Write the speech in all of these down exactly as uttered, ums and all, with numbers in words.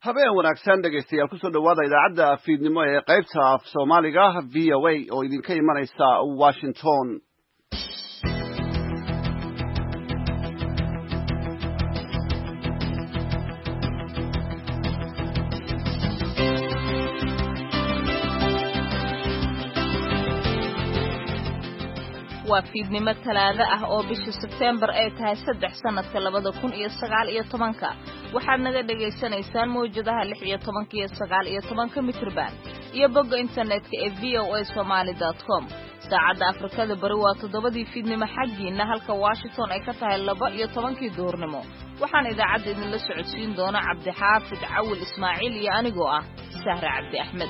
habeen wanaagsan dhegaystayaal kusoo dhawaada idaacadda fiidnimo ee qaybta af Soomaaliga V O A oo idinka imanaysa Washington. waa fiidnimo talaado ah oo bisha September ay tahay saddex sanadka labada kun iyo sagaal iyo tobanka waxaad naga dhageysanaysaan mowjadaha lix iyo tobanka iyo sagaal iyo tobanka mitrban iyo bogga internetka ee v o a somali dot com. saacadda Afrikada bari waa toddobadii fiidnimo xaggiina halka Washington ay ka tahay laba iyo tobankii duhurnimo. waxaan idaacadda idinla socodsiin doona Cabdi Xaafid Cawil Ismaaciil iyo anigoo ah Sahra Cabdi Axmed.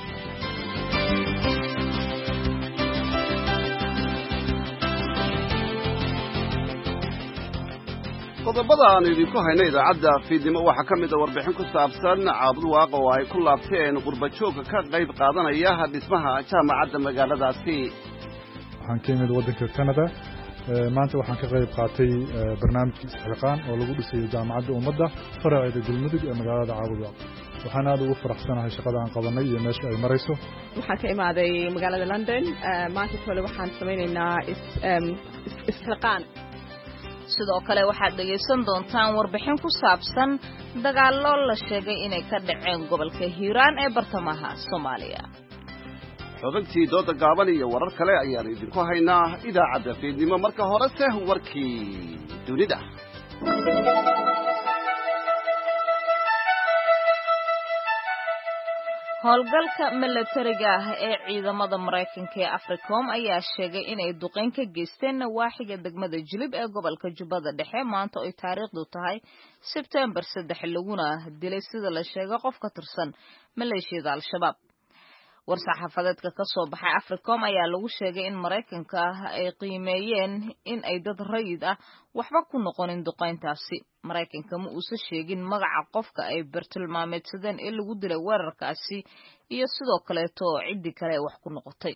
qodobada aan idinku hayno idaacadda fiidnimo waxaa ka mid ah warbixin ku saabsan caabud waaqo oo ay ku laabteen qurbajoogka ka qayb qaadanaya dhismaha jaamacadda magaaladaasi. waxaan ka imid waddanka Canada maanta waxaan ka qayb qaatay barnaamijka isxilqaan oo lagu dhisay jaamacadda ummadda faraceeda Galmudug ee magaalada caabud waaqo. waxaan aad ugu faraxsanahay shaqada aan qabanay iyo meesha ay marayso. waxaan ka imaaday magaalada London maanta kale waxaan samaynaynaa isxilqaan. sidoo kale waxaad dhageysan doontaan warbixin ku saabsan dagaallo la sheegay inay ka dhaceen gobolka Hiiraan ee bartamaha Soomaaliya. xubintii dooda gaaban iyo warar kale ayaan idinku haynaa idaacadda fiidnimo. marka horese warkii dunida. howlgalka milatariga ah ee ciidamada Mareykanka ee Africom ayaa sheegay inay duqeyn ka geysteen nawaaxiga degmada Jilib ee gobolka Jubbada Dhexe maanta oo taariikhdu tahay September saddex laguna dilay sida la sheegay qof ka tirsan maleeshiyada Al-Shabaab. war-saxaafadeedka ka soo baxay Africom ayaa lagu sheegay in Mareykanka ay qiimeeyeen in ay dad rayid ah waxba ku noqonin duqeyntaasi. Mareykanka ma uusan sheegin magaca qofka ay bartilmaameedsadeen ee lagu dilay weerarkaasi iyo sidoo kaleeto ciddi kale wax ku noqotay.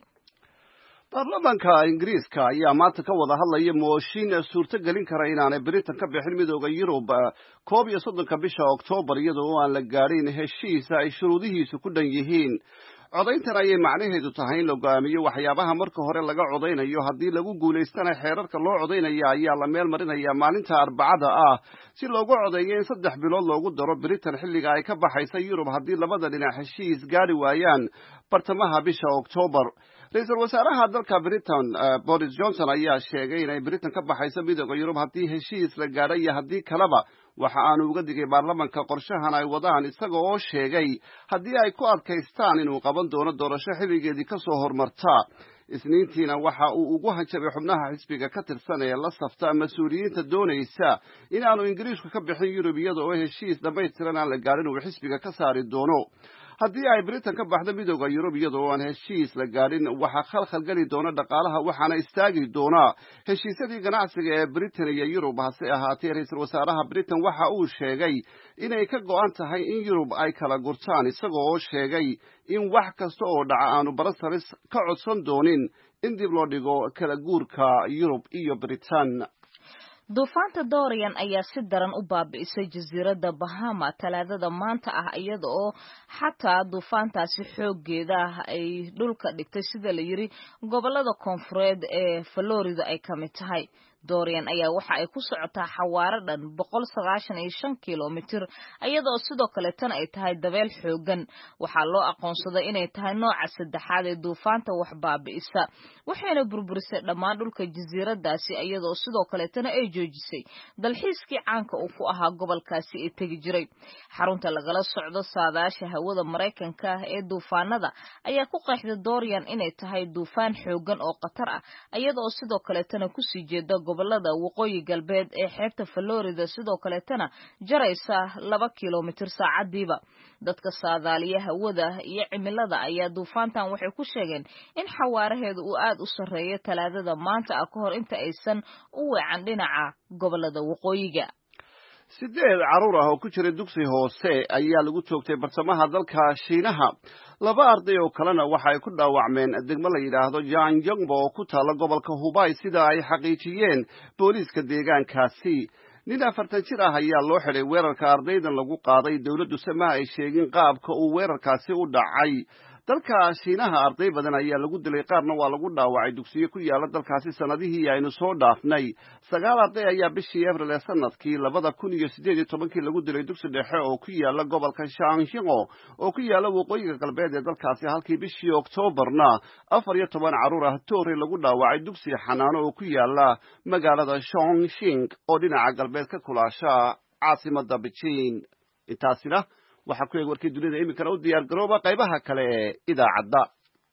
baarlamaanka Ingiriiska ayaa maanta ka wada hadlaya mooshin suurto gelin kara inaanay Britain ka bixin midowga Yurub koob iyo soddonka bisha Oktoobar iyadoo aan la gaarin heshiis ay shuruudihiisu ku dhan yihiin. codayntan ayay macnaheedu tahay in la go'aamiyo waxyaabaha marka hore laga codaynayo. haddii lagu guulaystana xeerarka loo codaynaya ayaa la meel marinaya maalinta Arbacada ah si loogu codeeyo in saddex bilood loogu daro Britain xilliga ay ka baxaysa Yurub haddii labada dhinac heshiis gaari waayaan bartamaha bisha Oktoobar. ra-iisul wasaaraha dalka Britain Boris Johnson ayaa sheegay inay Britain ka baxayso midowga Yurub haddii heshiis la gaadho iyo haddii kaleba. waxa aanu uga digay baarlamaanka qorshahan ay wadaan isaga oo sheegay haddii ay ku adkaystaan inuu qaban doono doorasho xilligeedii ka soo hormarta. isniintiina waxa uu ugu hanjabay xubnaha xisbiga ka tirsan ee la safta mas-uuliyiinta doonaysa inaanu Ingiriisku ka bixin Yurub iyada oo heshiis dhammaystiran aan la gaarin uu xisbiga ka saari doono. haddii ay Britain ka baxdo midowga Yurub iyadoo aan heshiis la gaadhin waxa khalkhal gali doona dhaqaalaha waxaana istaagi doona heshiisyadii ganacsiga ee Britain iyo Yurub. hase ahaatee ra-iisul wasaaraha Britain waxa uu sheegay inay ka go'an tahay in Yurub ay kala gurtaan isagoo oo sheegay in wax kasta oo dhaca aanu Brussels ka codsan doonin in dib loo dhigo kala guurka Yurub iyo Britain. duufaanta Dorian ayaa si daran u baabi'isay jasiiradda Bahama talaadada maanta ah iyada oo xataa duufaantaasi xooggeeda ay dhulka dhigtay sida la yiri gobolada koonfureed ee Florida ay ka mid tahay. Dorian ayaa waxa ay ku socotaa xawaare dhan boqol sagaashan iyo shan kiiloomitir iyadoo sidoo kale tan ay tahay dabeel xoogan. waxaa loo aqoonsaday inay tahay nooca saddexaad ee duufaanta wax baabi'isa waxayna burburisay dhammaan dhulka jasiiradaasi iyadoo sidoo kale tan ay joojisay dalxiiskii caanka uu ku ahaa gobolkaasi ee tegi jiray. xarunta lagala socdo saadaasha hawada Mareykanka ee duufaanada ayaa ku qeexday Dorian inay tahay duufaan xoogan oo khatar ah iyadoo sidoo kale tan ku sii jeeda gobolada waqooyi galbeed ee xeebta Florida sidoo kale tana jaraysa laba kiiloomitir saacadiiba. dadka saadaaliya hawada iyo cimilada ayaa duufaantan waxay ku sheegeen in xawaaraheedu uu aad u sareeyo talaadada maanta ah ka hor inta aysan u weecan dhinaca gobolada waqooyiga. sideed caruur ah oo ku jira dugsi hoose ayaa lagu toogtay bartamaha dalka Shiinaha. laba arday oo kalena waxa ay ku dhaawacmeen degmo la yiraahdo Jiangxi oo ku taala gobolka Hubei sida ay xaqiijiyeen booliiska deegaankaasi. nin afartan jir ah ayaa loo xidhay weerarka ardaydan lagu qaaday dowladdu sama ay sheegin qaabka uu weerarkaasi u dhacay dalka shiinaha arday badan ayaa lagu dilay qaarna waa lagu dhaawacay dugsiyo ku yaala dalkaasi sanadihii aynu soo dhaafnay sagaal arday ayaa bishii abril ee sanadkii labada kun iyo siddeed iyo tobankii lagu dilay dugsi dhexe oo ku yaala gobolka Shaanxingo oo ku yaala waqooyiga galbeed ee dalkaasi halkii bishii Oktoobarna afar iyo toban carruur ah toori lagu dhaawacay dugsi xanaano oo ku yaala magaalada Chongqing oo dhinaca galbeed ka kulaasha caasimadda Beijing. intaasina waxaa ku eeg warkii dunida iminkana u diyaar garooba qaybaha kale ee idaacadda.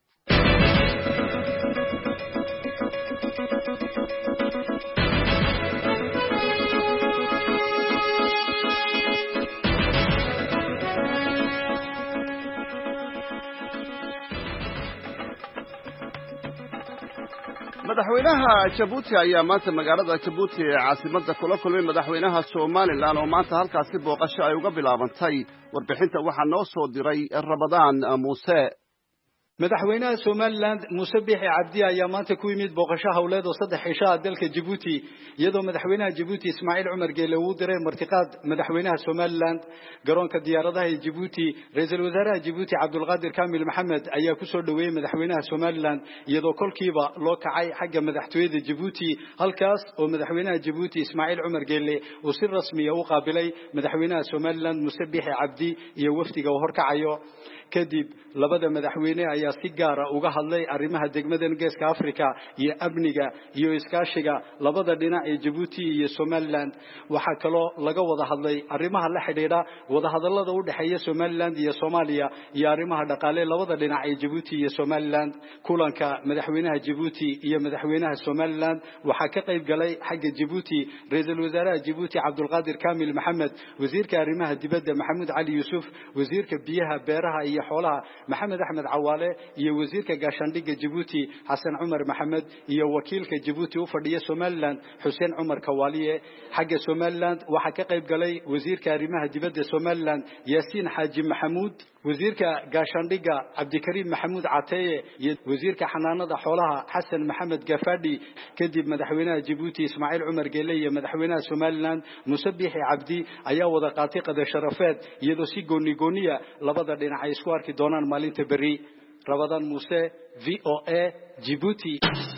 madaxweynaha Jabuuti ayaa maanta magaalada Jabuuti ee caasimadda kula kulmay madaxweynaha Somaliland oo maanta halkaasi booqasho ay uga bilaabantay. warbixinta waxaa noo soo diray Ramadaan Muuse. madaxweynaha Somaliland Muuse Biixi Cabdi ayaa maanta ku yimid booqasho hawleed oo saddex cisho ah dalka Djibouti iyadoo madaxweynaha Djibouti Ismaaciil Cumar Geele uu diray martiqaad madaxweynaha Somaliland garoonka diyaaradaha ee Djibouti. ra'iisul wasaaraha Djibouti Cabdulqaadir Kaamil Maxamed ayaa ku soo dhaweeyay madaxweynaha Somaliland iyadoo kolkiiba loo kacay xagga madaxtooyada Djibouti halkaas oo madaxweynaha Djibouti Ismaaciil Cumar Geele uu si rasmi ah u qaabilay madaxweynaha Somaliland Muuse Biixi Cabdi iyo wafdiga uu horkacayo. kadib labada madaxweyne ayaa si gaar ah uga hadlay arrimaha degmadan Geeska Afrika iyo amniga iyo iskaashiga labada dhinac ee Djibouti iyo Somaliland. waxa kale laga wada hadlay arrimaha la xidhiidha wada hadallada u dhaxeeya Somaliland iyo Soomaaliya iyo arrimaha dhaqaale labada dhinac ee Djibouti iyo Somaliland. kulanka madaxweynaha Djibouti iyo madaxweynaha Somaliland waxa ka qayb galay xagga Djibouti ra'iisul wasaaraha Djibouti Cabdulqaadir Kaamil Maxamed, wasiirka arrimaha dibadda Maxamuud Cali Yuusuf, wasiirka biyaha beeraha iyo xoolaha Maxamed Axmed Cawaale iyo wasiirka gaashaandhigga Djibouti Xasan Cumar Maxamed iyo wakiilka Djibouti u fadhiya Somaliland Xuseen Cumar Kawaaliye. xagga Somaliland waxa ka qayb galay wasiirka arrimaha dibadda Somaliland Yaasiin Xaaji Maxamuud, wasiirka gaashaandhigga Cabdikariim Maxamuud Cateeye iyo wasiirka xanaanada xoolaha Xasan Maxamed Gafaadhi. kadib madaxweynaha Djibouti Ismaaciil Cumar Geele iyo madaxweynaha Somaliland Muuse Biixi Cabdi ayaa wada qaatay qada sharafeed iyadoo si gooni gooniya labada dhinac ay isku arki doonaan maalinta bari. Ramadaan Muuse, V O A, Djibouti.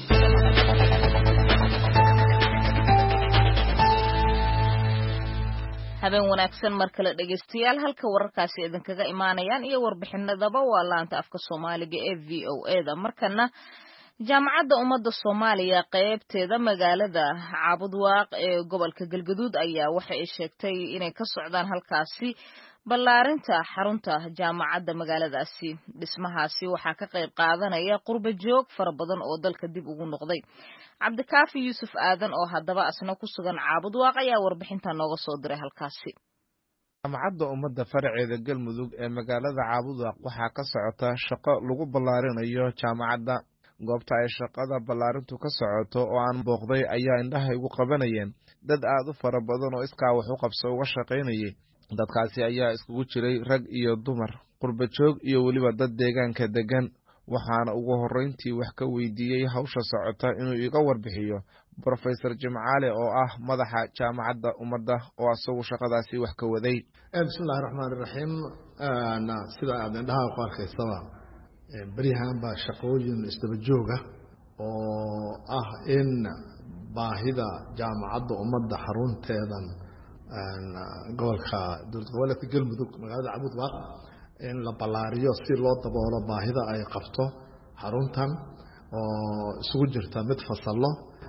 habeen wanaagsan mar kale dhageystayaal, halka wararkaasi idinkaga imaanayaan iyo warbixinadaba waa laanta afka Soomaaliga ee V O A da. markana jaamacadda ummadda Soomaaliya qaybteeda magaalada Caabudwaaq ee gobolka Galgaduud ayaa waxa ay sheegtay inay ka socdaan halkaasi ballaarinta xarunta jaamacadda magaaladaasi. dhismahaasi waxaa ka qayb qaadanaya qurba joog fara badan oo dalka dib ugu noqday. Cabdikaafi Yuusuf Aadan oo haddaba asna ku sugan Caabudwaaq ayaa warbixinta nooga soo diray halkaasi. jaamacadda ummadda faraceeda Galmudug ee magaalada Caabudwaaq waxaa ka socota shaqo lagu ballaarinayo jaamacadda. goobta ay shaqada ballaarintu ka socoto oo aan booqday ayaa indhaha igu qabanayeen dad aad u fara badan oo iskaa wax u qabso uga shaqaynayay. dadkaasi ayaa iskugu jiray rag iyo dumar, qurba joog iyo weliba dad deegaanka degan. waxaana ugu horreyntii wax ka weydiiyey hawsha socota inuu iga warbixiyo Professor Jimcaale oo ah madaxa jaamacadda ummadda oo asagu shaqadaasi wax ka waday. bismillaahi raxmaani raxiim. sida aad indhaha ku arkaysaba baryahan baa shaqooyin isdaba jooga oo ah in baahida jaamacadda ummadda xarunteedan gobolka dowlad goboleedka Galmudug magaalada Caabudwaaq in la ballaariyo si loo daboolo baahida ay qabto xaruntan oo isugu jirta mid fasallo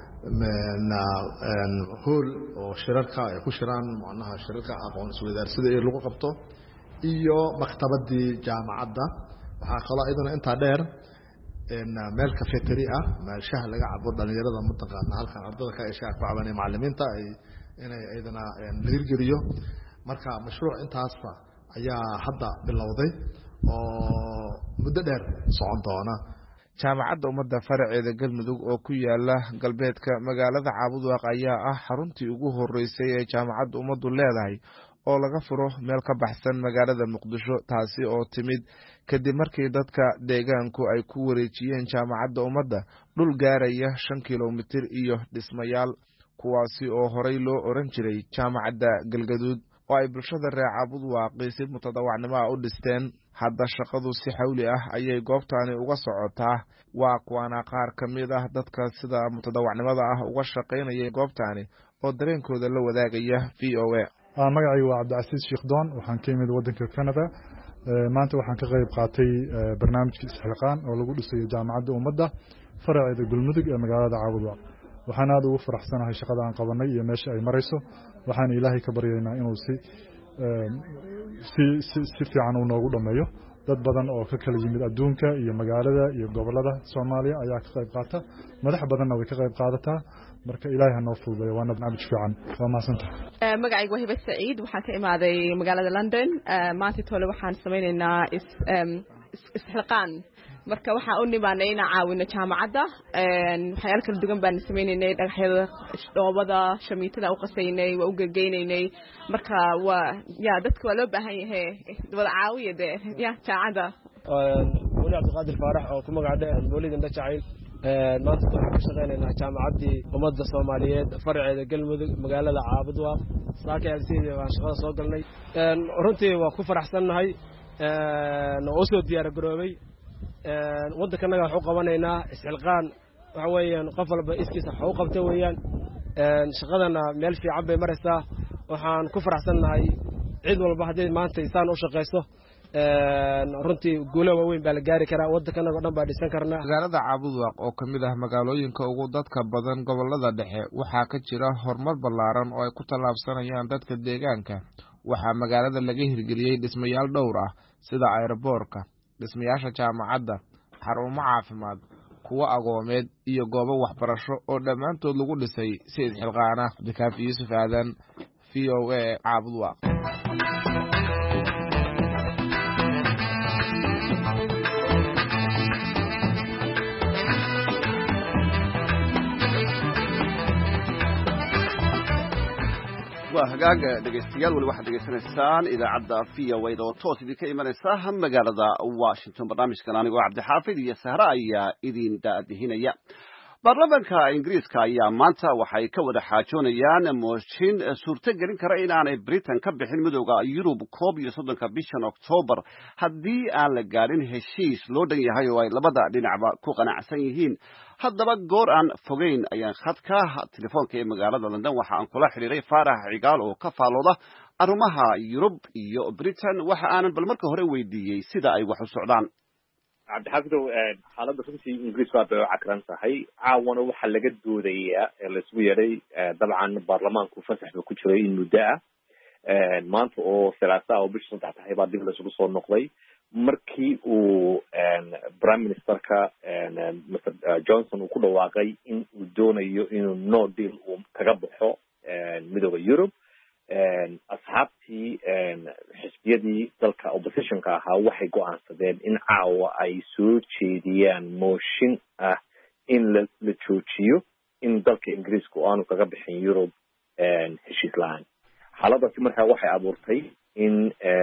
hool oo shirarka ay ku shiraan macnaha shirarka aqoon isweydaarsiga ee lagu qabto iyo maktabadii jaamacadda. waxaa kaloo iyadana intaa dheer meel cafeteria ah, meel shaah laga cabo dhalinyarada mataqaana halkan ardada ka ay shaah ku cabanay macallimiinta ay inay iyadana la hirgeliyo. marka mashruuc intaas ayaa hadda bilowday oo muddo dheer socon doona. jaamacadda ummadda faraceeda Galmudug oo ku yaala galbeedka magaalada Caabudwaaq ayaa ah xaruntii ugu horeysay ee jaamacadda ummaddu leedahay oo laga furo meel ka baxsan magaalada Muqdisho, taasi oo timid kadib markii dadka deegaanku ay ku wareejiyeen jaamacadda ummadda dhul gaaraya shan kiiloomitir iyo dhismayaal. kuwaasi oo horey loo oran jiray jaamacadda galgaduud oo ay bulshada reer Caabudwaaq si mutadawacnimo ah u dhisteen. hadda shaqadu si xawli ah ayay goobtaani uga socotaa. waa kuwana qaar ka mid ah dadka sida mutadawacnimada ah uga shaqaynaya goobtaani oo dareenkooda la wadaagaya V O A. magacaygu waa Cabdicasiis Sheekh Doon, waxaan ka yimid waddanka Canada. maanta waxaan ka qayb qaatay barnaamijka isxilqaan oo lagu dhisayo jaamacadda ummadda faraceeda Galmudug ee magaalada Caabudwaaq. waxaan aad ugu faraxsanahay shaqada aan qabanay iyo meesha ay marayso. waxaan Ilaahay ka baryaynaa inuu si si si fiican uu noogu dhameeyo. dad badan oo ka kala yimid adduunka iyo magaalada iyo gobolada Soomaaliya ayaa ka qayb qaata. madax badanna way ka qayb qaadataa. marka Ilaahay ha noo fududeeyo, waana barnaamij fiican. waa mahadsantahay. magacaygu waa Hiba Saciid, waxaan ka imaaday magaalada London. maanta tole waxaan samaynaynaa is isxilqaan. marka waxaan u nimaanay inaan caawino jaamacadda. waxyaalo kala duwan baan samaynaynay, dhagaxyada, dhoobada, shamiitada u qasaynay, waa u gegeynay. marka waa ya dadka waa loo baahan yahay wada caawiya de ya jaamacadda. wali Cabdiqaadir Faarax oo ku magac dheer Boolid Indha Jacayl. maanta waxaan ka shaqaynaynaa jaamacaddii ummadda Soomaaliyeed farceeda Galmudug magaalada Caabudwaaq. saaka sidii waan shaqada soo galnay. runtii waa ku faraxsanahay oo soo diyaar garoobay. waddankanaga wax u qabanaynaa isxilqaan. waxa weeyaan qof walba iskiisa wax u qabta weeyaan. shaqadana meel fiican bay maraysaa. waxaan ku faraxsanahay cid walba haddii maanta isaan u shaqayso runtii guulo waaweyn baa la gaari karaa. waddankanaga dhan baa dhisan karnaa. magaalada Caabudwaaq oo ka mid ah magaalooyinka ugu dadka badan gobolada dhexe waxaa ka jira horumar ballaaran oo ay ku tallaabsanayaan dadka deegaanka. waxaa magaalada laga hirgeliyey dhismayaal dhowr ah sida aeroboorka, dhismayaasha jaamacadda, xarumo caafimaad, kuwo agoomeed iyo goobo waxbarasho oo dhammaantood lagu dhisay si isxilqaana. Cabdikaafi Yuusuf Aadan, V O A, Caabudwaaq. waa hagaaga dhegaystayaal, weli waxaad dhegaysanaysaan idaacadda V O A oo toos idinka imanaysa magaalada Washington. barnaamijkan anigoo Cabdixaafid iyo Sahra ayaa idin daadihinaya. baarlamaanka Ingiriiska ayaa maanta waxay ka wada xaajoonayaan mooshin suurto gelin kara inaanay Britain ka bixin midowga Yurub koob iyo soddonka bishan Oktoobar haddii aan la gaadhin heshiis loo dhan yahay oo ay labada dhinacba ku qanacsan yihiin. haddaba goor aan fogeyn ayaan khadka telefoonka ee magaalada London waxa aan kula xiriiray Faarax Cigaal oo ka faalooda arrimaha Yurub iyo Britain. waxa aanan bal marka hore weydiiyey sida ay wax u socdaan. cabdixafidow xaaladda runtii ingiriis waa bay u cakran tahay. caawana waxaa laga doodayaa ee laisugu yeedhay dabcan baarlamaanku fasax ba ku jiray in muddo ah. maanta oo salaasa oo bisha saddex tahay baa dib laisugu soo noqday markii uu prime ministerka Mr Johnson uu ku dhawaaqay in uu doonayo inuu no deal uu kaga baxo midowda Yurub. asxaabtii xisbiyadii dalka oppositionka ahaa waxay go'aansadeen in caawa ay soo jeediyaan mooshin ah in la joojiyo in dalka ingiriiska aanu kaga bixin Yurub heshiis la'aan. xaaladaasi markaa waxay abuurtay in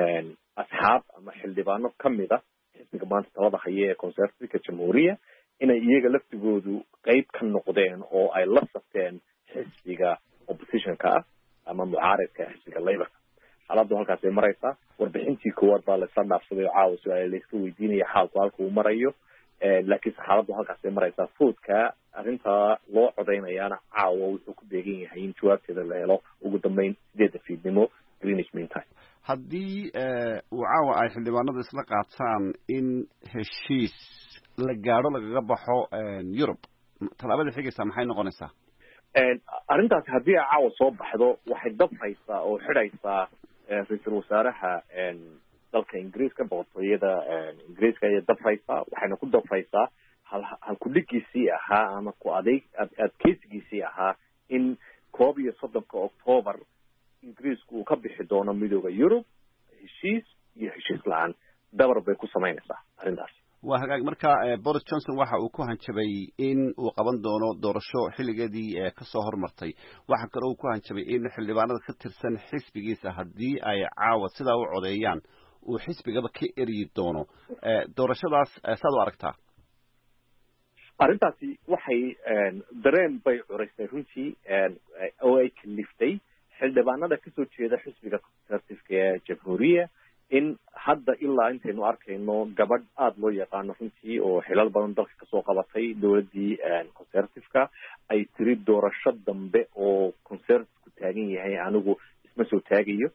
asxaab ama xildhibaano ka mid ah xisbiga maanta talada haya ee conservative jamhuuriya inay iyaga laftigoodu qayb ka noqdeen oo ay la safteen xisbiga oppositionka ah ama mucaaradka xisbiga Labour. xaaladdu halkaas ay maraysaa. warbixintii koowaad baa la isla dhaafsaday oo caawa su'aalo la iska weydiinaya xaalku halka uu marayo. laakiin xaaladdu halkaas ay maraysaa. foodka arrintaa loo codaynayaana caawa wuxuu ku beegan yahay in jawaabteeda la helo ugu dambeyn sideedda fiidnimo Greenwich Mean Time. haddii uu caawa ay xildhibaanadu isla qaataan in heshiis la gaadho lagaga baxo Yurub, tallaabada xigaysa maxay noqonaysaa? arrintaasi haddii ay caawa soo baxdo waxay dabhaysaa oo xidhaysaa ra-iisul wasaaraha dalka ingiriiska, boqortooyada ingiriiska ayay dabhaysaa. waxayna ku dabhaysaa hal halkudhigiisii ahaa ama ku adeeg adkeysigiisii ahaa in koob iyo soddonka Oktoobar ingiriisku uu ka bixi doono midowda Yurub heshiis iyo heshiis la'aan. dabar bay ku samaynaysaa arrintaas. waa hagaag marka Boris Johnson waxa uu ku hanjabay in uu qaban doono doorasho xilligeedii ka soo hormartay. waxa kale uu ku hanjabay in xildhibaanada ka tirsan xisbigiisa haddii ay caawa sidaa u codeeyaan uu xisbigaba ka eryi doono. doorashadaas saad u aragtaa? arrintaasi waxay dareen bay curaysay runtii oo ay kaliftay xildhibaanada kasoo jeeda xisbiga conservative ee jamhuuriya in hadda ilaa intaynu arkayno gabadh aada loo yaqaano runtii oo xilal badan dalka kasoo qabatay dowladdii conservative-ka ay tiri doorasho dambe oo conservative-ku taagan yahay anigu isma soo taagayo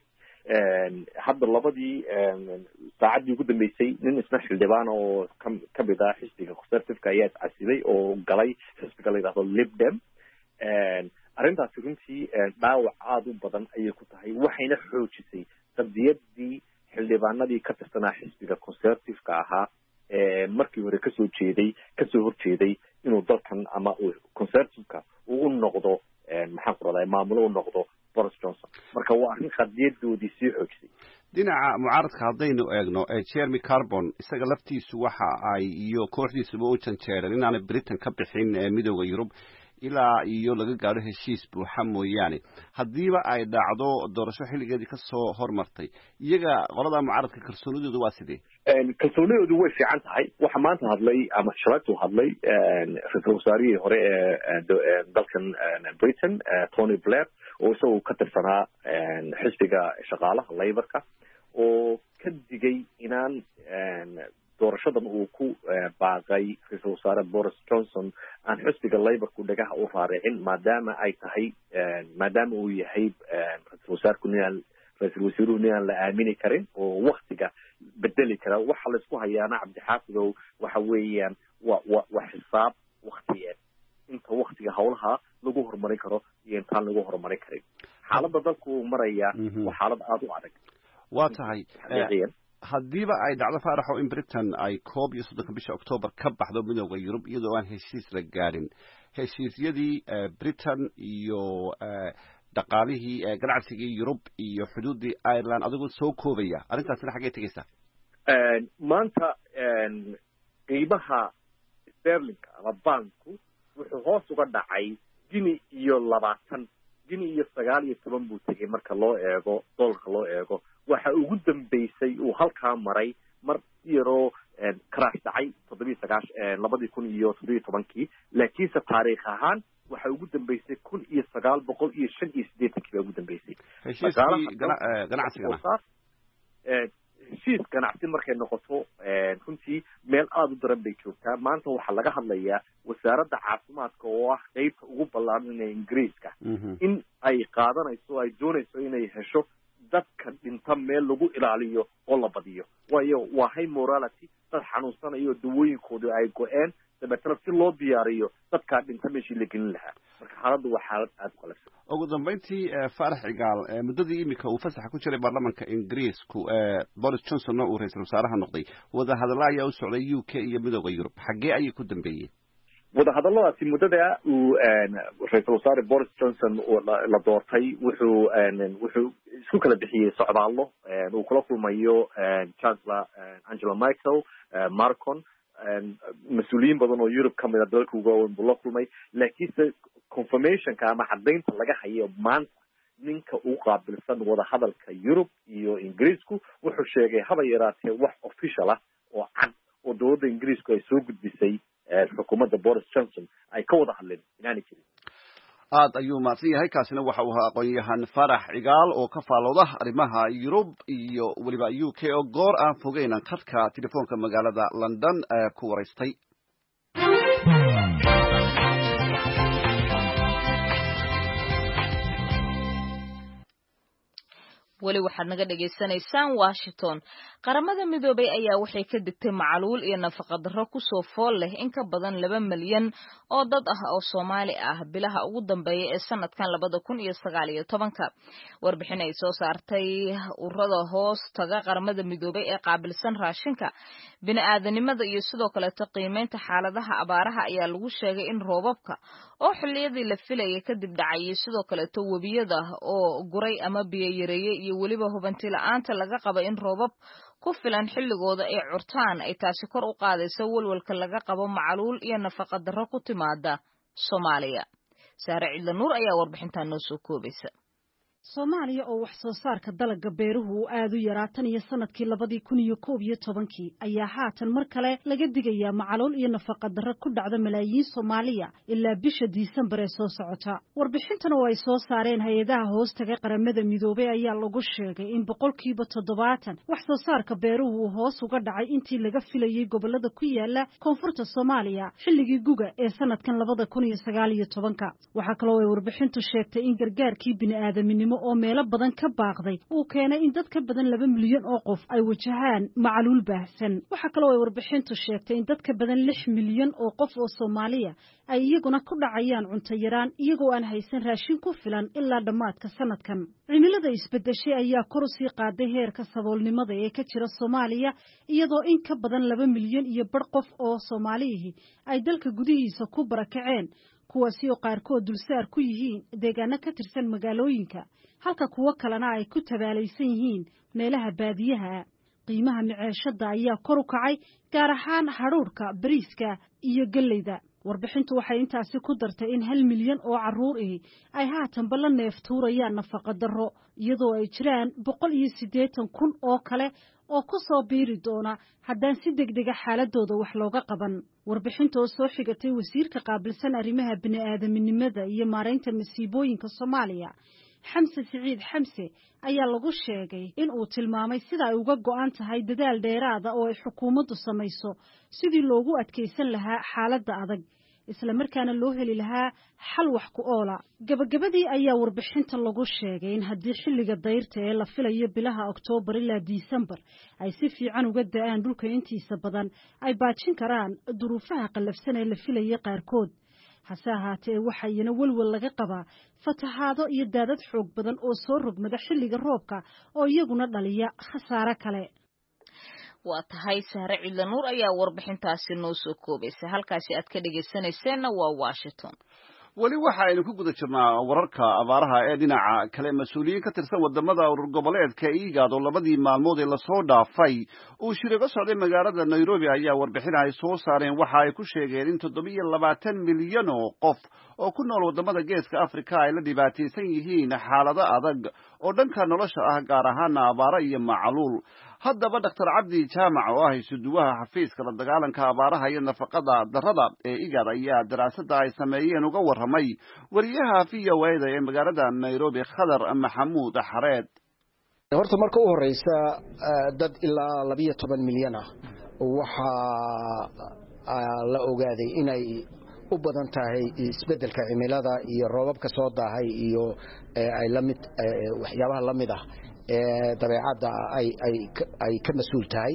hadda labadii saacaddii ugu dambeysay nin isna xildhibaan oo ka mid ah xisbiga conservative-ka ayaa iscasiday oo galay xisbiga la yidhahdo libdem arrintaasi runtii dhaawac aada u badan ayay ku tahay waxayna xoojisay qadiyadii xildhibaanadii ka tirsanaa xisbiga conservative-ka ahaa ee markii hore kasoo jeeday kasoo horjeeday inuu dalkan ama uu conservative-ka uu u noqdo maxaan ku radaa maamulo u noqdo boris johnson marka waa arrin qadiyadoodii sii xoojisay dhinaca mucaaradka haddaynu eegno jeremy carbon isaga laftiisu waxa ay iyo kooxdiisuba u janjeereen inaanay britain ka bixin midooda yurub ilaa iyo laga gaadho heshiis buuxa mooyaane haddiiba ay dhacdo doorasho xilligeedii kasoo hormartay iyaga qolada mucaaradka kalsoonidoodu waa sidee kalsoonidoodu way fiican tahay waxa maanta hadlay ama shalaytu hadlay ra-iisul wasaarihii hore ee dalkan britain tony blair oo isagoo ka tirsanaa xisbiga shaqaalaha laborka oo ka digay inaan doorashadan uu ku baaqay ra-iisul wasaare boris johnson aan xisbiga laborku dhagaha u raaricin maadaama ay tahay maadaama uu yahay ra-iisul wasaarku ninaan ra-iisul wasiiruhu ninaan la aamini karin oo waktiga bedeli kara waxa laisku hayaana cabdixaafidow waxa weeyaan wa wa waa xisaab waktiyeed inta waktiga hawlaha lagu horumarin karo iyo intaan lagu horumarin karin xaaladda dalku uu maraya waa xaalad aada u adag waa tahay haddiiba ay dhacdo faaraxo in britain ay koob iyo soddonka bisha octoobar ka baxdo midooda yurub iyadoo aan heshiis la gaadhin heshiisyadii britain iyo dhaqaalihii ganacsigii yurub iyo xuduuddii ireland adigoo soo koobaya arrintaasina xaggee tegeysaa maanta qiimaha sterlinka ama banku wuxuu hoos uga dhacay gini iyo labaatan gini iyo sagaal iyo toban buu tegey marka loo eego dollarka loo eego waxa ugu dambeysay uu halkaa maray mar yaroo crash dhacay toddobiyi sagaash labadii kun iyo toddobiyi tobankii laakiinse taariikh ahaan waxa ugu dambeysay kun iyo sagaal boqol iyo shan iyo siddeetankii baa ugu dambeysay heshiiskii ganacsigana heshiis ganacsi markay noqoto runtii meel aada u daran bay joogtaa maanta waxaa laga hadlayaa wasaaradda caafimaadka oo ah qeybta ugu ballaaran ee ingiriiska in ay qaadanayso ay doonayso inay hesho dadka dhinta meel lagu ilaaliyo oo la badiyo waayo waa high morality dad xanuunsanayo dawooyinkoodu ay go-een dabeetana si loo diyaariyo dadkaa dhinta meeshii la gelin lahaa marka xaaladdu waa xaalad aada u qalabsan ugu dambeyntii faarax cigaal muddadii imika uu fasaxa ku jiray baarlamanka ingiriisku boris johnsonna uu ra-iisul wasaaraha noqday wadahadalla ayaa u socday u k iyo midooda yurub xaggee ayay ku dambeeyeen wadahadalladaasi muddada uu ra-iisul wasaare boris johnson la doortay wuxuu wuxuu isku kala bixiyey socdaallo uu kula kulmayo chancellor angela merkel marcon mas-uuliyiin badan oo Europe ka mid ah dalka ugu waaweyn buu la kulmay laakiinse confirmationka ama caddaynta laga hayo maanta ninka uu qaabilsan wada hadalka Europe iyo Ingiriisku wuxuu sheegay haba yaraatee wax official ah oo cad oo dowladda Ingiriisku ay soo gudbisay xukuumadda Boris Johnson ay ka wada hadleen inaanay jirin aad ayuu mahadsan yahay kaasina waxa uu ahaa aqoon-yahan farax cigaal oo ka faalooda arrimaha Yurub iyo weliba U K oo goor aan fogeynan khadka telefoonka magaalada London ku wareystay weli waxaad naga dhageysanaysaan Washington qaramada midoobay ayaa waxay ka digtay macaluul iyo nafaqa darro ku soo fool leh in ka badan laba milyan oo dad ah oo Soomaali ah bilaha ugu dambeeyay ee sanadkan labada kun iyo sagaal iyo tobanka warbixin ay soo saartay ururada hoos taga qaramada midoobay ee qaabilsan raashinka bini'aadanimada iyo sidoo kale qiimeynta xaaladaha abaaraha ayaa lagu sheegay in roobabka oo xilliyadii la filayay kadib dhacay sidoo kale webiyada oo guray ama biyo yareeyay iyo weliba hubanti la'aanta laga qabo in roobab ku filan xilligooda ay curtaan ay taasi kor u qaadayso walwalka laga qabo macaluul iyo nafaqa darro ku timaada Soomaaliya. Saare Cidla Nuur ayaa warbixintan noo soo koobaysa. Soomaaliya oo wax soo saarka dalagga beeruhu uu aad u yaraa tan iyo sanadkii labadii kun iyo koob iyo tobankii ayaa haatan mar kale laga digayaa macaluul iyo nafaqa darro ku dhacda malaayiin Soomaaliya ilaa bisha Diisembar ee soo socota. Warbixintan oo ay soo saareen hay'adaha hoostaga qaramada midoobay ayaa lagu sheegay in boqolkiiba toddobaatan wax soo saarka beeruhu uu hoos uga dhacay intii laga filayay gobolada ku yaala koonfurta Soomaaliya xilligii guga ee sanadkan labada kun iyo sagaal iyo tobanka. Waxa kale oo ay warbixintu sheegtay in gargaarkii bini'aadamnimo oo meelo badan ka baaqday uu keenay in dad ka badan laba milyan oo qof ay wajahaan macaluul baahsan. Waxa kale oo ay warbixintu sheegtay in dad ka badan lix milyan oo qof oo Soomaaliya ay iyaguna ku dhacayaan cunto yaraan iyagoo aan haysan raashin ku filan ilaa dhammaadka sanadkan. Cimilada isbedeshay ayaa kor u sii qaaday heerka saboolnimada ee ka jira Soomaaliya iyadoo in ka badan laba milyan iyo bar qof oo Soomaaliyihi ay dalka gudihiisa ku barakaceen, kuwaasi oo qaarkood dulsaar ku yihiin deegaano ka tirsan magaalooyinka, halka kuwo kalena ay ku tabaalaysan yihiin meelaha baadiyaha. Qiimaha maciishada ayaa kor u kacay, gaar ahaan hadhuudhka, bariiska iyo galleyda. Warbixintu waxay intaasi ku dartay in hal milyan oo carruur ah ay haatanba la neeftuurayaan nafaqa darro, iyadoo ay jiraan boqol iyo siddeetan kun oo kale oo ku soo biiri doona haddaan si degdega xaaladooda wax looga qaban. Warbixinta oo soo xigatay wasiirka qaabilsan arrimaha bini'aadaminimada iyo maaraynta masiibooyinka Soomaaliya, Xamse Siciid Xamse, ayaa lagu sheegay in uu tilmaamay sida ay uga go'an tahay dadaal dheeraada oo ay xukuumaddu samayso sidii loogu adkaysan lahaa xaaladda adag, isla markaana loo heli lahaa xal wax ku oola. Gabagabadii ayaa warbixinta lagu sheegay in haddii xilliga dayrta ee la filayo bilaha Oktoobar ilaa Diisembar ay si fiican uga da'aan dhulka intiisa badan, ay baajin karaan duruufaha qallafsan ee la filayay qaarkood. hase ahaatee waxaa iyana welwel laga qabaa fatahaado iyo daadad xoog badan oo soo rogmada xilliga roobka oo iyaguna dhaliya khasaare kale. waa tahay Sahre Ciidla Nuur ayaa warbixintaasi noo soo koobaysa. halkaasi aad ka dhageysanayseena waa Washington. weli waxa aynu ku guda jirnaa wararka abaaraha ee dhinaca kale. mas-uuliyiin ka tirsan wadamada urur goboleedka IGAD oo labadii maalmood ee lasoo dhaafay uu shirago socday magaalada Nairobi ayaa warbixin ay soo saareen waxa ay ku sheegeen in toddobiyo labaatan milyan oo qof oo ku nool wadamada geeska Afrika ay la dhibaataysan yihiin xaalado adag oo dhanka nolosha ah, gaar ahaan abaaro iyo macaluul. haddaba Doctor Cabdi Jaamac oo ah isuduwaha xafiiska la dagaalanka abaaraha iyo nafaqada darrada ee IGAD ayaa daraasada ay sameeyeen uga warramay wariyaha V O A ee magaalada Nairobi Khadar Maxamuud Xareed. horta marka u horeysa dad ilaa labiyo toban milyan ah waxa la ogaaday inay u badan tahay isbedelka cimilada iyo roobabka soo daahay iyo ay la mid waxyaabaha la mid ah ee dabeecadda ay ay ay ka mas'uul tahay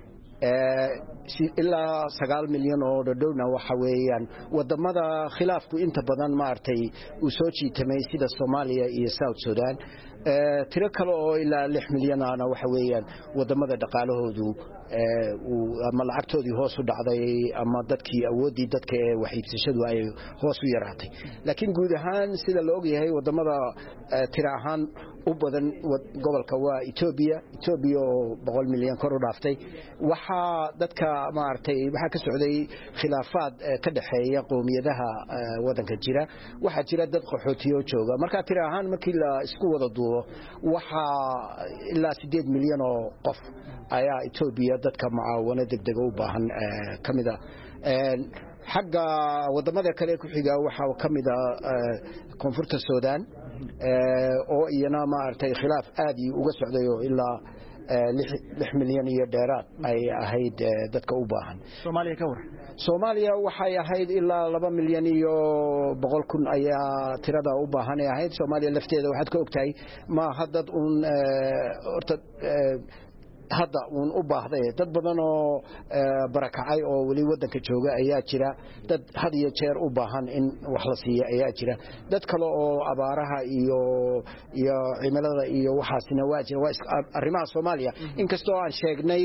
ilaa sagaal milyan oo dhowna waxa weeyaan wadamada khilaafku inta badan maartay uu soo jiitamay sida Soomaaliya iyo South Sudan. tiro kale oo ilaa lix milyan ana waxa weeyaan wadamada dhaqaalahoodu uu ama lacagtoodii hoos u dhacday ama dadkii awoodii dadka ee wax iibsashadu ay hoos u yaraatay. laakiin guud ahaan sida la og yahay wadamada tiro ahaan u badan gobolka waa Ethiopia Ethiopia oo boqol milyan kor u dhaaftay. waxa dadka maartay waxa ka socday khilaafaad ka dhaxeeya qowmiyadaha wadanka jira. waxa jira dad qaxootiyo jooga, marka tiro ahaan markii la isku wada duubo waxa ilaa sideed milyan oo qof ayaa Ethiopia dadka mucaawano degdeg u baahan kamida. xagga wadamada kale ku xiga waxa kamida koonfurta Sudan oo iyana maartay khilaaf aad uga socday oo ilaa lix milyan iyo dheeraad ay ahayd dadka u baahan. Soomaaliya ka war Soomaaliya waxay ahayd ilaa laba milyan iyo boqol kun ayaa tirada u baahan ahayd. Soomaaliya lafteeda waxaad ka ogtahay ma haddad un horta hadda uun u baahday dad badan oo barakacay oo wali wadanka jooga ayaa jira. dad had iyo jeer u baahan in wax la siiyo ayaa jira. dad kale oo abaaraha iyo iyo cimilada iyo waxaasina waa jira. waa arrimaha Soomaaliya inkastoo aan sheegnay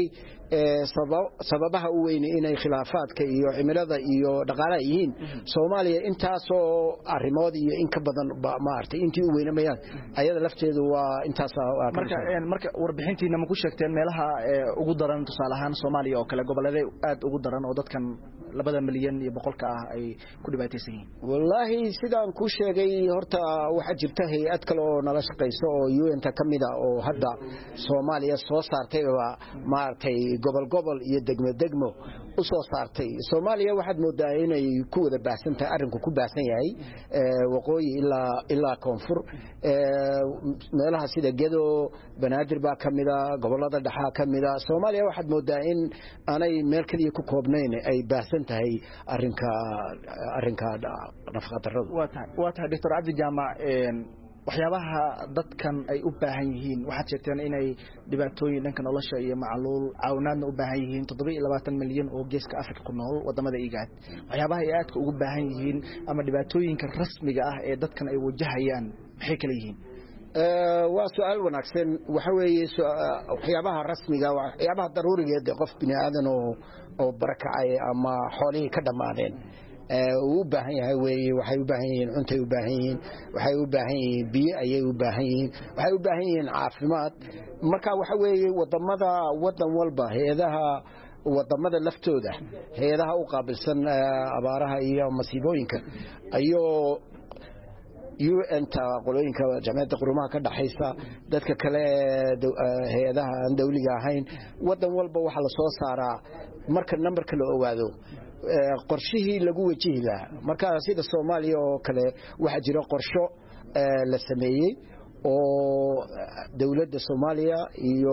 sababaha u weyn inay khilaafaadka iyo cimilada iyo dhaqaalaha yihiin Soomaaliya intaasoo arrimood iyo in ka badan maartay intii u weynamayaan ayada lafteedu waa intaas marka marka warbixintiina ma ku sheegteen meelaha ugu daran tusaale ahaan Soomaaliya oo kale goboleeday aad ugu daran oo dadkan labada milyan iyo boqolka ah ay ku dhibaataysan yihiin wallahi sidaan ku sheegay horta waxa jirta hay'ad kale oo nala shaqeyso oo U N ta kamida oo hadda Soomaaliya soo saartay maartay gobol gobol iyo degmo degmo u soo saartay Soomaaliya waxaad moodaa inay ku wada baahsan tahay arinku ku baahsan yahay waqooyi ilaa ilaa koonfur meelaha sida Gedo Banaadir baa kamida gobolada dhaxa kamida Soomaaliya waxaad moodaa in aanay meel kaliya ku koobnayn ay baahsan tahay arinka arinka nafaqadarrada waa tahay waa tahay Doctor Abdi Jaamac waxyaabaha dadkan ay u baahan yihiin waxaad sheegteen inay dhibaatooyin dhanka nolosha iyo macluul caawinaadna u baahan yihiin toddoba iyo labaatan milyan oo geeska Afrika ku nool wadamada Igaad waxyaabaha ay aadka ugu baahan yihiin ama dhibaatooyinka rasmiga ah ee dadkan ay wajahayaan maxay kala yihiin waa su'aal wanaagsan waxa weeye waxyaabaha rasmiga waxyaabaha daruuriga ee qof bini aadan oo oo barakacay ama xoolihii ka dhamaadeen uu baahan yahay weeye waxay u baahan yihiin cunto u baahan yihiin waxay u baahan yihiin biyo ayay u baahan yihiin waxay u baahan yihiin caafimaad marka waxa weeye wadamada wadan walba hay'adaha wadamada laftooda hay'adaha u qaabilsan abaaraha iyo masiibooyinka ayo U N ta qolooyinka jamciyadda qurumaha ka dhaxaysa dadka kale hay'adaha aan dawliga ahayn wadan walba waxa la soo saaraa marka numberka la ogaado qorshihii lagu wajihi lahaa marka sida Soomaaliya oo kale waxa jira qorsho la sameeyay oo dawladda Soomaaliya iyo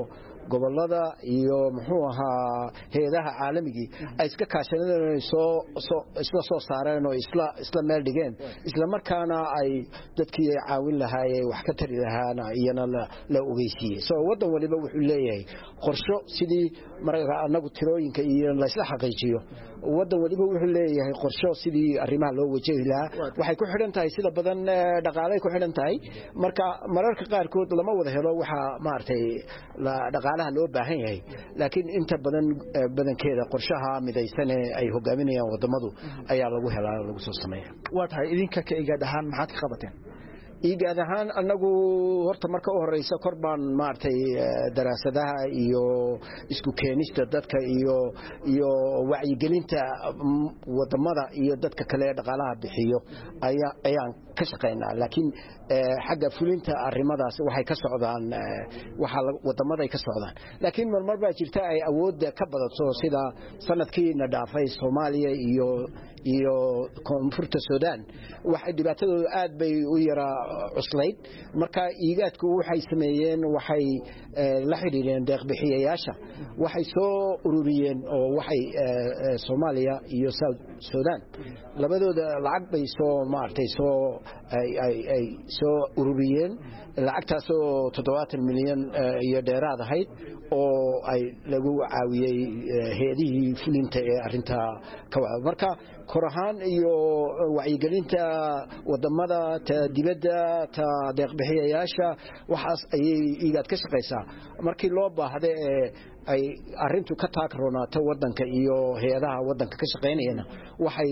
gobolada iyo muxuu ahaa hay'adaha caalamiga ay iska kaashadeen soo isla soo saareen oo isla isla meel dhigeen isla markaana ay dadkii caawin lahaayeen wax ka tari lahaana iyana la ogeysiiyay soo wadan waliba wuxuu leeyahay qorsho sidii marka anagu tirooyinka iyo la isla xaqiijiyo wadan waliba wuxuu leeyahay qorsho sidii arrimaha loo wajahi lahaa waxay ku xidhan tahay sida badan dhaqaale ku xidhan tahay marka mararka qaar kood lama wada helo waxa maartay la dhaqaalaha loo baahan yahay laakiin inta badan badankeeda qorshaha midaysan ee ay hogaaminayaan wadamadu ayaa lagu helaa lagu soo sameeyaa waa tahay idinka ka igaad ahaan maxaad ka qabateen igaad ahaan anagu horta marka u horeysa korbaan maartay daraasadaha iyo isku keenista dadka iyo iyo wacyi gelinta wadamada iyo dadka kale dhaqaalaha bixiyo ayaa ayaan ka shaqeynaa laakiin xagga fulinta arimadaas waxay ka socdaan waxa wadamada ay ka socdaan laakiin marmar baa jirta ay awood ka badato sida sanadkii na dhaafay Soomaaliya iyo iyo koonfurta Suudaan waxa dhibaatadooda aad bay u yara cuslayd marka iigaadku waxay sameeyeen waxay la xiriireen deeq bixiyayaasha waxay soo ururiyeen oo waxay Soomaaliya iyo Suudaan labadooda lacag bay soo maartay soo ay ay ay soo ururiyeen lacagtaas oo toddobaatan milyan iyo dheeraad ahayd oo ay lagu caawiyay hay'adihii fulinta ee arinta ka wada marka korahaan iyo wacyigelinta wadamada ta dibadda ta deeq bixiyayaasha waxaas ayay igaad ka shaqeysaa markii loo baahday ee ay arintu ka taagroonato wadanka iyo hay'adaha wadanka ka shaqeynayna waxay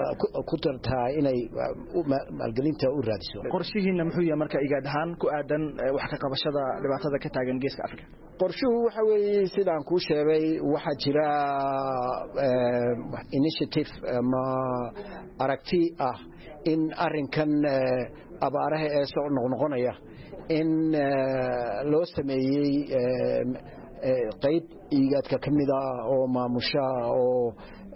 ku tartaa inay maalgelinta u raadiso qorshihiina muxuu yahay marka igaad ahaan ku aadan wax ka qabashada dhibaatada ka taagan geeska Afrika qorshuhu waxa weeye sidaan ku sheegay waxa jira initiative ma aragti ah in arinkan abaaraha ee soo noqnoqonaya in loo sameeyay qayb igaadka kamida oo maamusha oo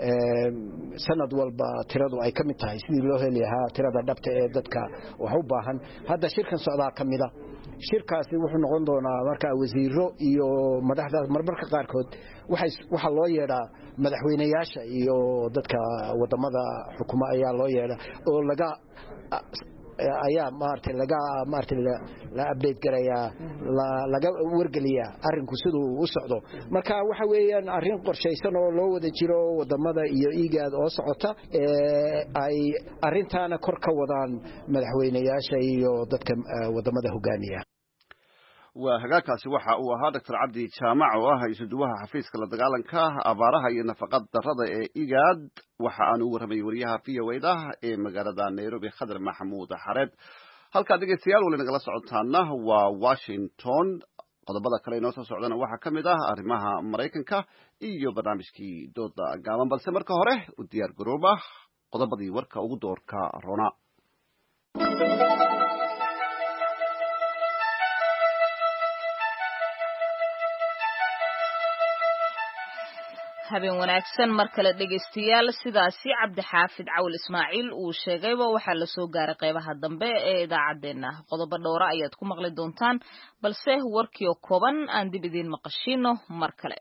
sanad walba tiradu ay kamid tahay sidii loo heli lahaa tirada dhabta ee dadka wax u baahan hadda shirkan socdaa kamida shirkaasi wuxuu noqon doonaa marka wasiiro iyo madaxda marmarka qaar kood waxay waxa loo yeeraa madaxweynayaasha iyo dadka wadamada xukuma ayaa loo yeeraa oo laga ayaa maartay laga maartay la update garaya laga wargaliya arinku sidoo u socdo marka waxa weeyaan arin qorsheysan oo loo wada jiro wadamada iyo igaad oo socota ee ay arintaana kor ka wadaan madaxweynayaasha iyo dadka wadamada hogaamiya waa hagaagkaasi waxa uu ahaa doctor cabdi jaamac oo ah isuduwaha xafiiska la dagaalanka abaaraha iyo nafaqad darrada ee igaad waxa aan u warramay wariyaha v o da ee magaalada nairobi khadar maxamuud xareed halkaa dhegeystayaal weli nagala socotaana waa washington qodobada kale inoo soo socdana waxaa ka mid ah arrimaha maraykanka iyo barnaamijkii dooda gaaban balse marka hore u diyaar garooba qodobadii warka ugu doorka rona habeen wanaagsan mar kale dhegeystayaal sidaasi cabdixaafid cawl ismaaciil uu sheegayba waxaa la soo gaaray qaybaha dambe ee idaacaddeenna qodobo dhowra ayaad ku maqli doontaan balse warkii oo kooban aan dib idiin maqashiino mar kale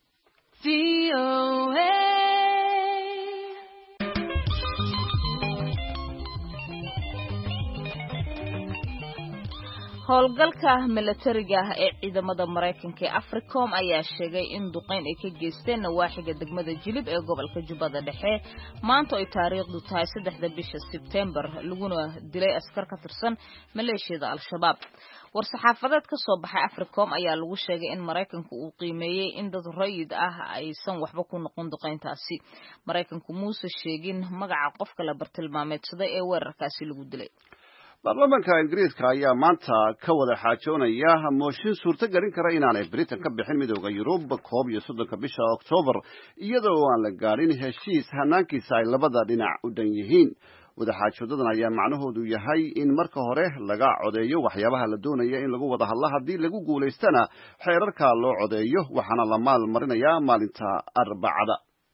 howlgalka milatariga ah ee ciidamada Mareykanka ee Africom ayaa sheegay in duqeyn ay ka geysteen nawaaxiga degmada Jilib ee gobolka Jubbada Dhexe maanta ay taariikhdu tahay saddexda bisha September laguna dilay askar ka tirsan maleeshiyada Al-Shabaab war-saxaafadeed ka soo baxay Africom ayaa lagu sheegay in Mareykanku uu qiimeeyay in dad rayid ah aysan waxba ku noqon duqeyntaasi Mareykanku muuse sheegin magaca qofka la bartilmaameedsaday ee weerarkaasi lagu dilay baarlamaanka ingiriiska ayaa maanta ka wada xaajoonaya mooshin suurto gelin kara inaanay Britain ka bixin midowda Yurub koob iyo soddonka bisha October iyadoo aan la gaarin heshiis hanaankiisa ay labada dhinac u dhan yihiin wada xaajoodadan ayaa macnahoodu yahay in marka hore laga codeeyo waxyaabaha la doonaya in lagu wada hadlo haddii lagu guulaystana xeerarka loo codeeyo waxaana la maal marinayaa maalinta Arbacada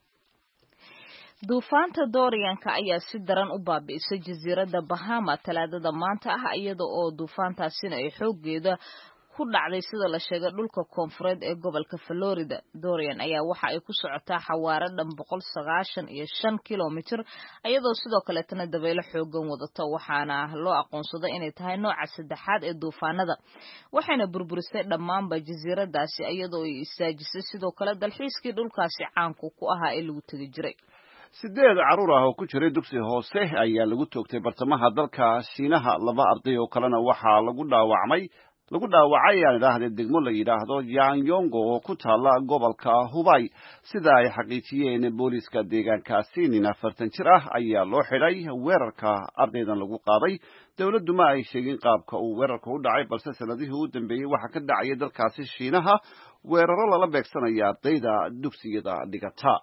duufaanta Dorian-ka ayaa si daran u baabi'isay jasiiradda Bahama talaadada maanta ah iyada oo duufaantaasina ay xooggeeda ku dhacday sida la sheegay dhulka koonfureed ee gobolka Florida Dorian ayaa waxa ay ku socotaa xawaare dhan boqol sagaashan iyo shan kilomitir iyadoo sidoo kale tan dabaylo xoogan wadato waxaana loo aqoonsaday inay tahay nooca saddexaad ee duufaanada waxayna burburisay dhammaanba jasiiradaasi iyadoo ay istaajisay sidoo kale dalxiiskii dhulkaasi caanku ku ahaa ee lagu tagi jiray sideed caruur ah oo ku jiray dugsi hoose ayaa lagu toogtay bartamaha dalka Shiinaha laba arday oo kalena waxaa lagu dhaawacmay lagu dhaawacay aan idhaahdee degmo la yidhaahdo Yangongo oo ku taala gobolka Hubei sida ay xaqiijiyeen booliiska deegaankaasi nin afartan jir ah ayaa loo xidhay weerarka ardaydan lagu qaaday dawladdu ma ay sheegin qaabka uu weerarku u dhacay balse sanadihii u dambeeyay waxa ka dhacay dalkaasi Shiinaha weeraro lala beegsanaya ardayda dugsiyada dhigata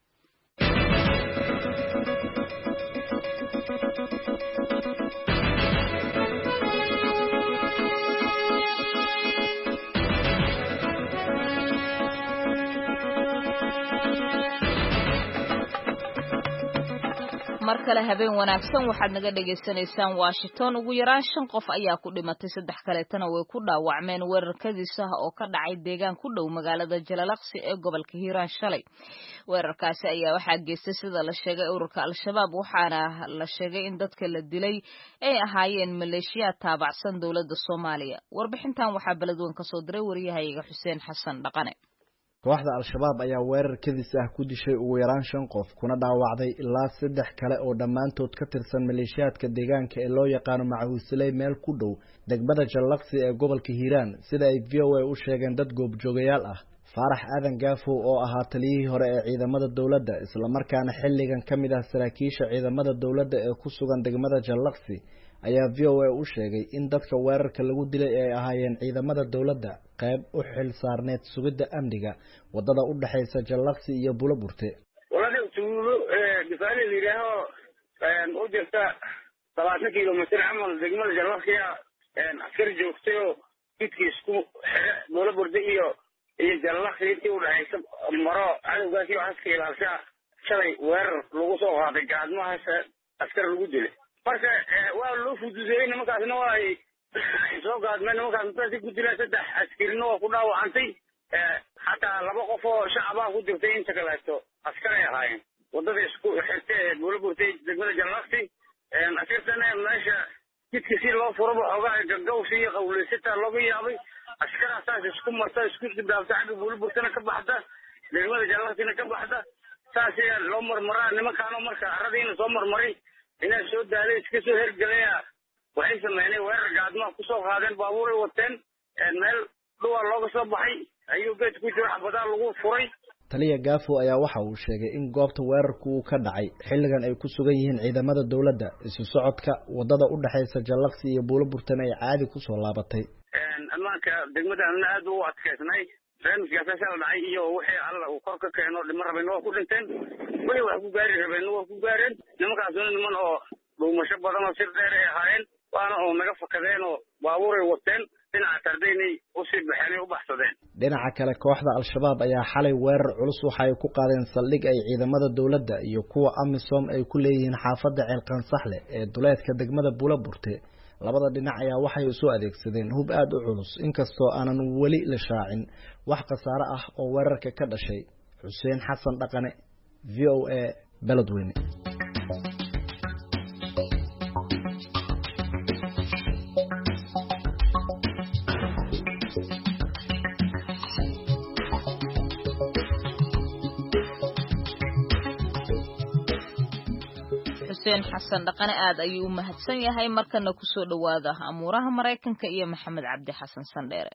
mar kale habeen wanaagsan waxaad naga dhageysanaysaan Washington ugu yaraan shan qof ayaa ku dhimatay saddex kaleetana way ku dhaawacmeen weerarkadiisa oo ka dhacay deegaan ku dhow magaalada Jalalaqsi ee gobolka Hiiraan shalay weerarkaasi ayaa waxaa geystay sida la sheegay ururka Al-Shabaab waxaana la sheegay in dadka la dilay ay ahaayeen maleeshiya taabacsan dawladda Soomaaliya warbixintan waxaa beledwan ka soo diray wariyahayaga Xuseen Xasan Dhaqane kooxda Al-Shabaab ayaa weerar kadis ah ku dishay ugu yaraan shan qof kuna dhaawacday ilaa saddex kale oo dhammaantood ka tirsan maleeshiyaadka deegaanka ee loo yaqaan Macawisley meel ku dhow degmada Jalalaqsi ee gobolka Hiiraan sida ay V O A u sheegeen dad goobjoogayaal ah Faarax Aadan Gaafo oo ahaa taliyihii hore ee ciidamada dawladda isla markaana xilligan ka mid ah saraakiisha ciidamada dawladda ee ku sugan degmada Jalalaqsi ayaa V O A u sheegay in dadka weerarka lagu dilay ay ahaayeen ciidamada dawladda qayb u xil saarneed sugidda amniga wadada u dhaxaysa Jalalaqsi iyo Buulaburte walada tuulo ee difaali liidaho een u jirta labaatan kiiloomitir amal degmada Jalalaqsi ee askar joogtay oo jidkiisku Buulaburte iyo iyo Jalalaqsi intii u dhaxaysa maro cadawgaasi oo askar ilaalsha shalay weerar lagu soo qaaday gaadmaha askar lagu dilay marka waa loo fududeeyay nimankaasna waa ay soo gaadmeen nimankaas intaasi ku dilay saddex askarina waa ku dhaawacantay xataa laba qof oo shacab ah ku jirtay inta kaleeto askar ay ahaayeen wadada isku xirtay Buulaburte degmada Jalalaqsi askartana meesha jidka si loo furo waxoogaa gagawsi iyo qawleysata looga yaabay askaraas isku marta isku dibdaabta Buulaburtena ka baxda degmada Jalalaqsina ka baxda saasi loo marmaraa nimankaano marka aradiina soo marmaray inay soo daalay iska soo hergalaya waxay sameeyeen weerar gaadma ku soo qaadeen baabuur ay wateen meel dhuwa looga soo baxay ayuu geed ku jiro xabadaa lagu furay taliya gaafo ayaa waxa uu sheegay in goobta weerarku uu ka dhacay xilligan ay ku sugan yihiin ciidamada dowladda isu socodka wadada u dhaxaysa Jallaqsi iyo Buulaburtan ay caadi ku soo laabatay amaanka degmadana aad u adkaysnay barnaamijkaas la dhacay iyo wixii alla uu kor ka keeno dhimo rabeen oo ku dhinteen way wax ku gaari rabeen oo ku gaareen nimankaas niman oo dhuumasho badan oo sir dheer ay ahaayeen waana oo naga fakadeen oo baabuur ay wateen dhinaca tardeynay u sii baxeen u baxsadeen dhinaca kale kooxda al-shabaab ayaa xalay weerar culus waxa ay ku qaadeen saldhig ay ciidamada dowladda iyo kuwa amisom ay ku leeyihiin xaafadda Ceelqan Saxle ee duleedka degmada Buulaburte labada dhinac ayaa waxay soo adeegsadeen hub aad u culus inkastoo aanan wali la shaacin wax khasaare ah oo weerarka ka dhashay Xuseen Xasan Dhaqane V O A Beledweyne Xuseen Xasan Dhaqane aad ayuu u mahadsan yahay markana ku soo dhawaada amuuraha Mareykanka iyo Maxamed Cabdi Xasan Sandheere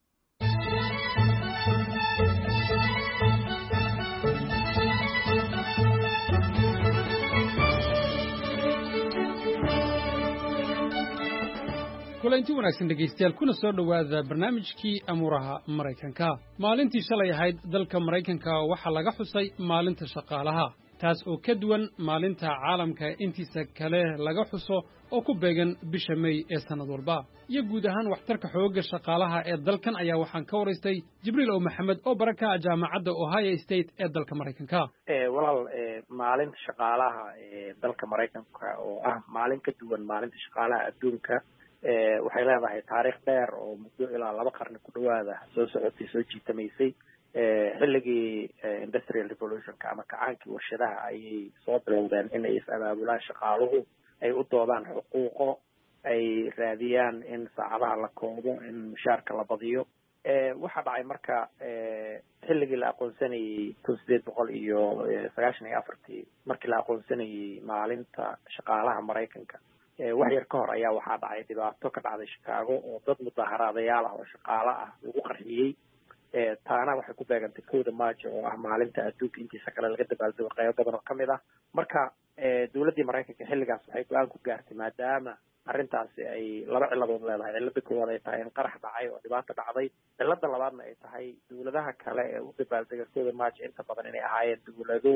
kulanti wanaagsan dhegeystayaal kuna soo dhawaada barnaamijkii amuuraha Mareykanka maalintii shalay ahayd dalka Mareykanka waxa laga xusay maalinta shaqaalaha taas oo ka duwan maalinta caalamka intiisa kale laga xuso oo ku beegan bisha May ee sanad walba iyo guud ahaan waxtarka xoogga shaqaalaha ee dalkan ayaa waxaan ka waraystay Jibriil oo Maxamed oo baraka jaamacadda Ohio State ee dalka Mareykanka ee walaal ee maalinta shaqaalaha ee dalka Mareykanka oo ah maalin ka duwan maalinta shaqaalaha adduunka ee waxay leedahay taariikh dheer oo muddo ilaa laba qarni ku dhawaada soo socotay soo jiitamaysay xilligii industrial revolutionka ama kacaankii warshadaha ayay soo bilowdeen inay is-abaabulaan shaqaaluhu ay u doodaan xuquuqo ay raadiyaan in saacadaha la koobo in mushaarka la badiyo waxaa dhacay marka xilligii la aqoonsanayey kun sideed boqol iyo sagaashan iyo afartii markii la aqoonsanayey maalinta shaqaalaha Mareykanka wax yar ka hor ayaa waxaa dhacay dhibaato ka dhacday Chicago oo dad mudaharaadayaal ah oo shaqaale ah lagu qarxiyey taana waxay ku beegantay kowda maajo oo ah maalinta adduunka intiisa kale laga dabaaldego qaybo badan oo kamid ah marka dowladdii Mareykanka xilligaas waxay go-aan ku gaartay maadaama arrintaasi ay laba ciladood leedahay cilada koowaad ay tahay in qarax dhacay oo dhibaato dhacday cilada labaadna ay tahay dowladaha kale ee u dabaaldega kowda maajo inta badan inay ahaayeen dowlado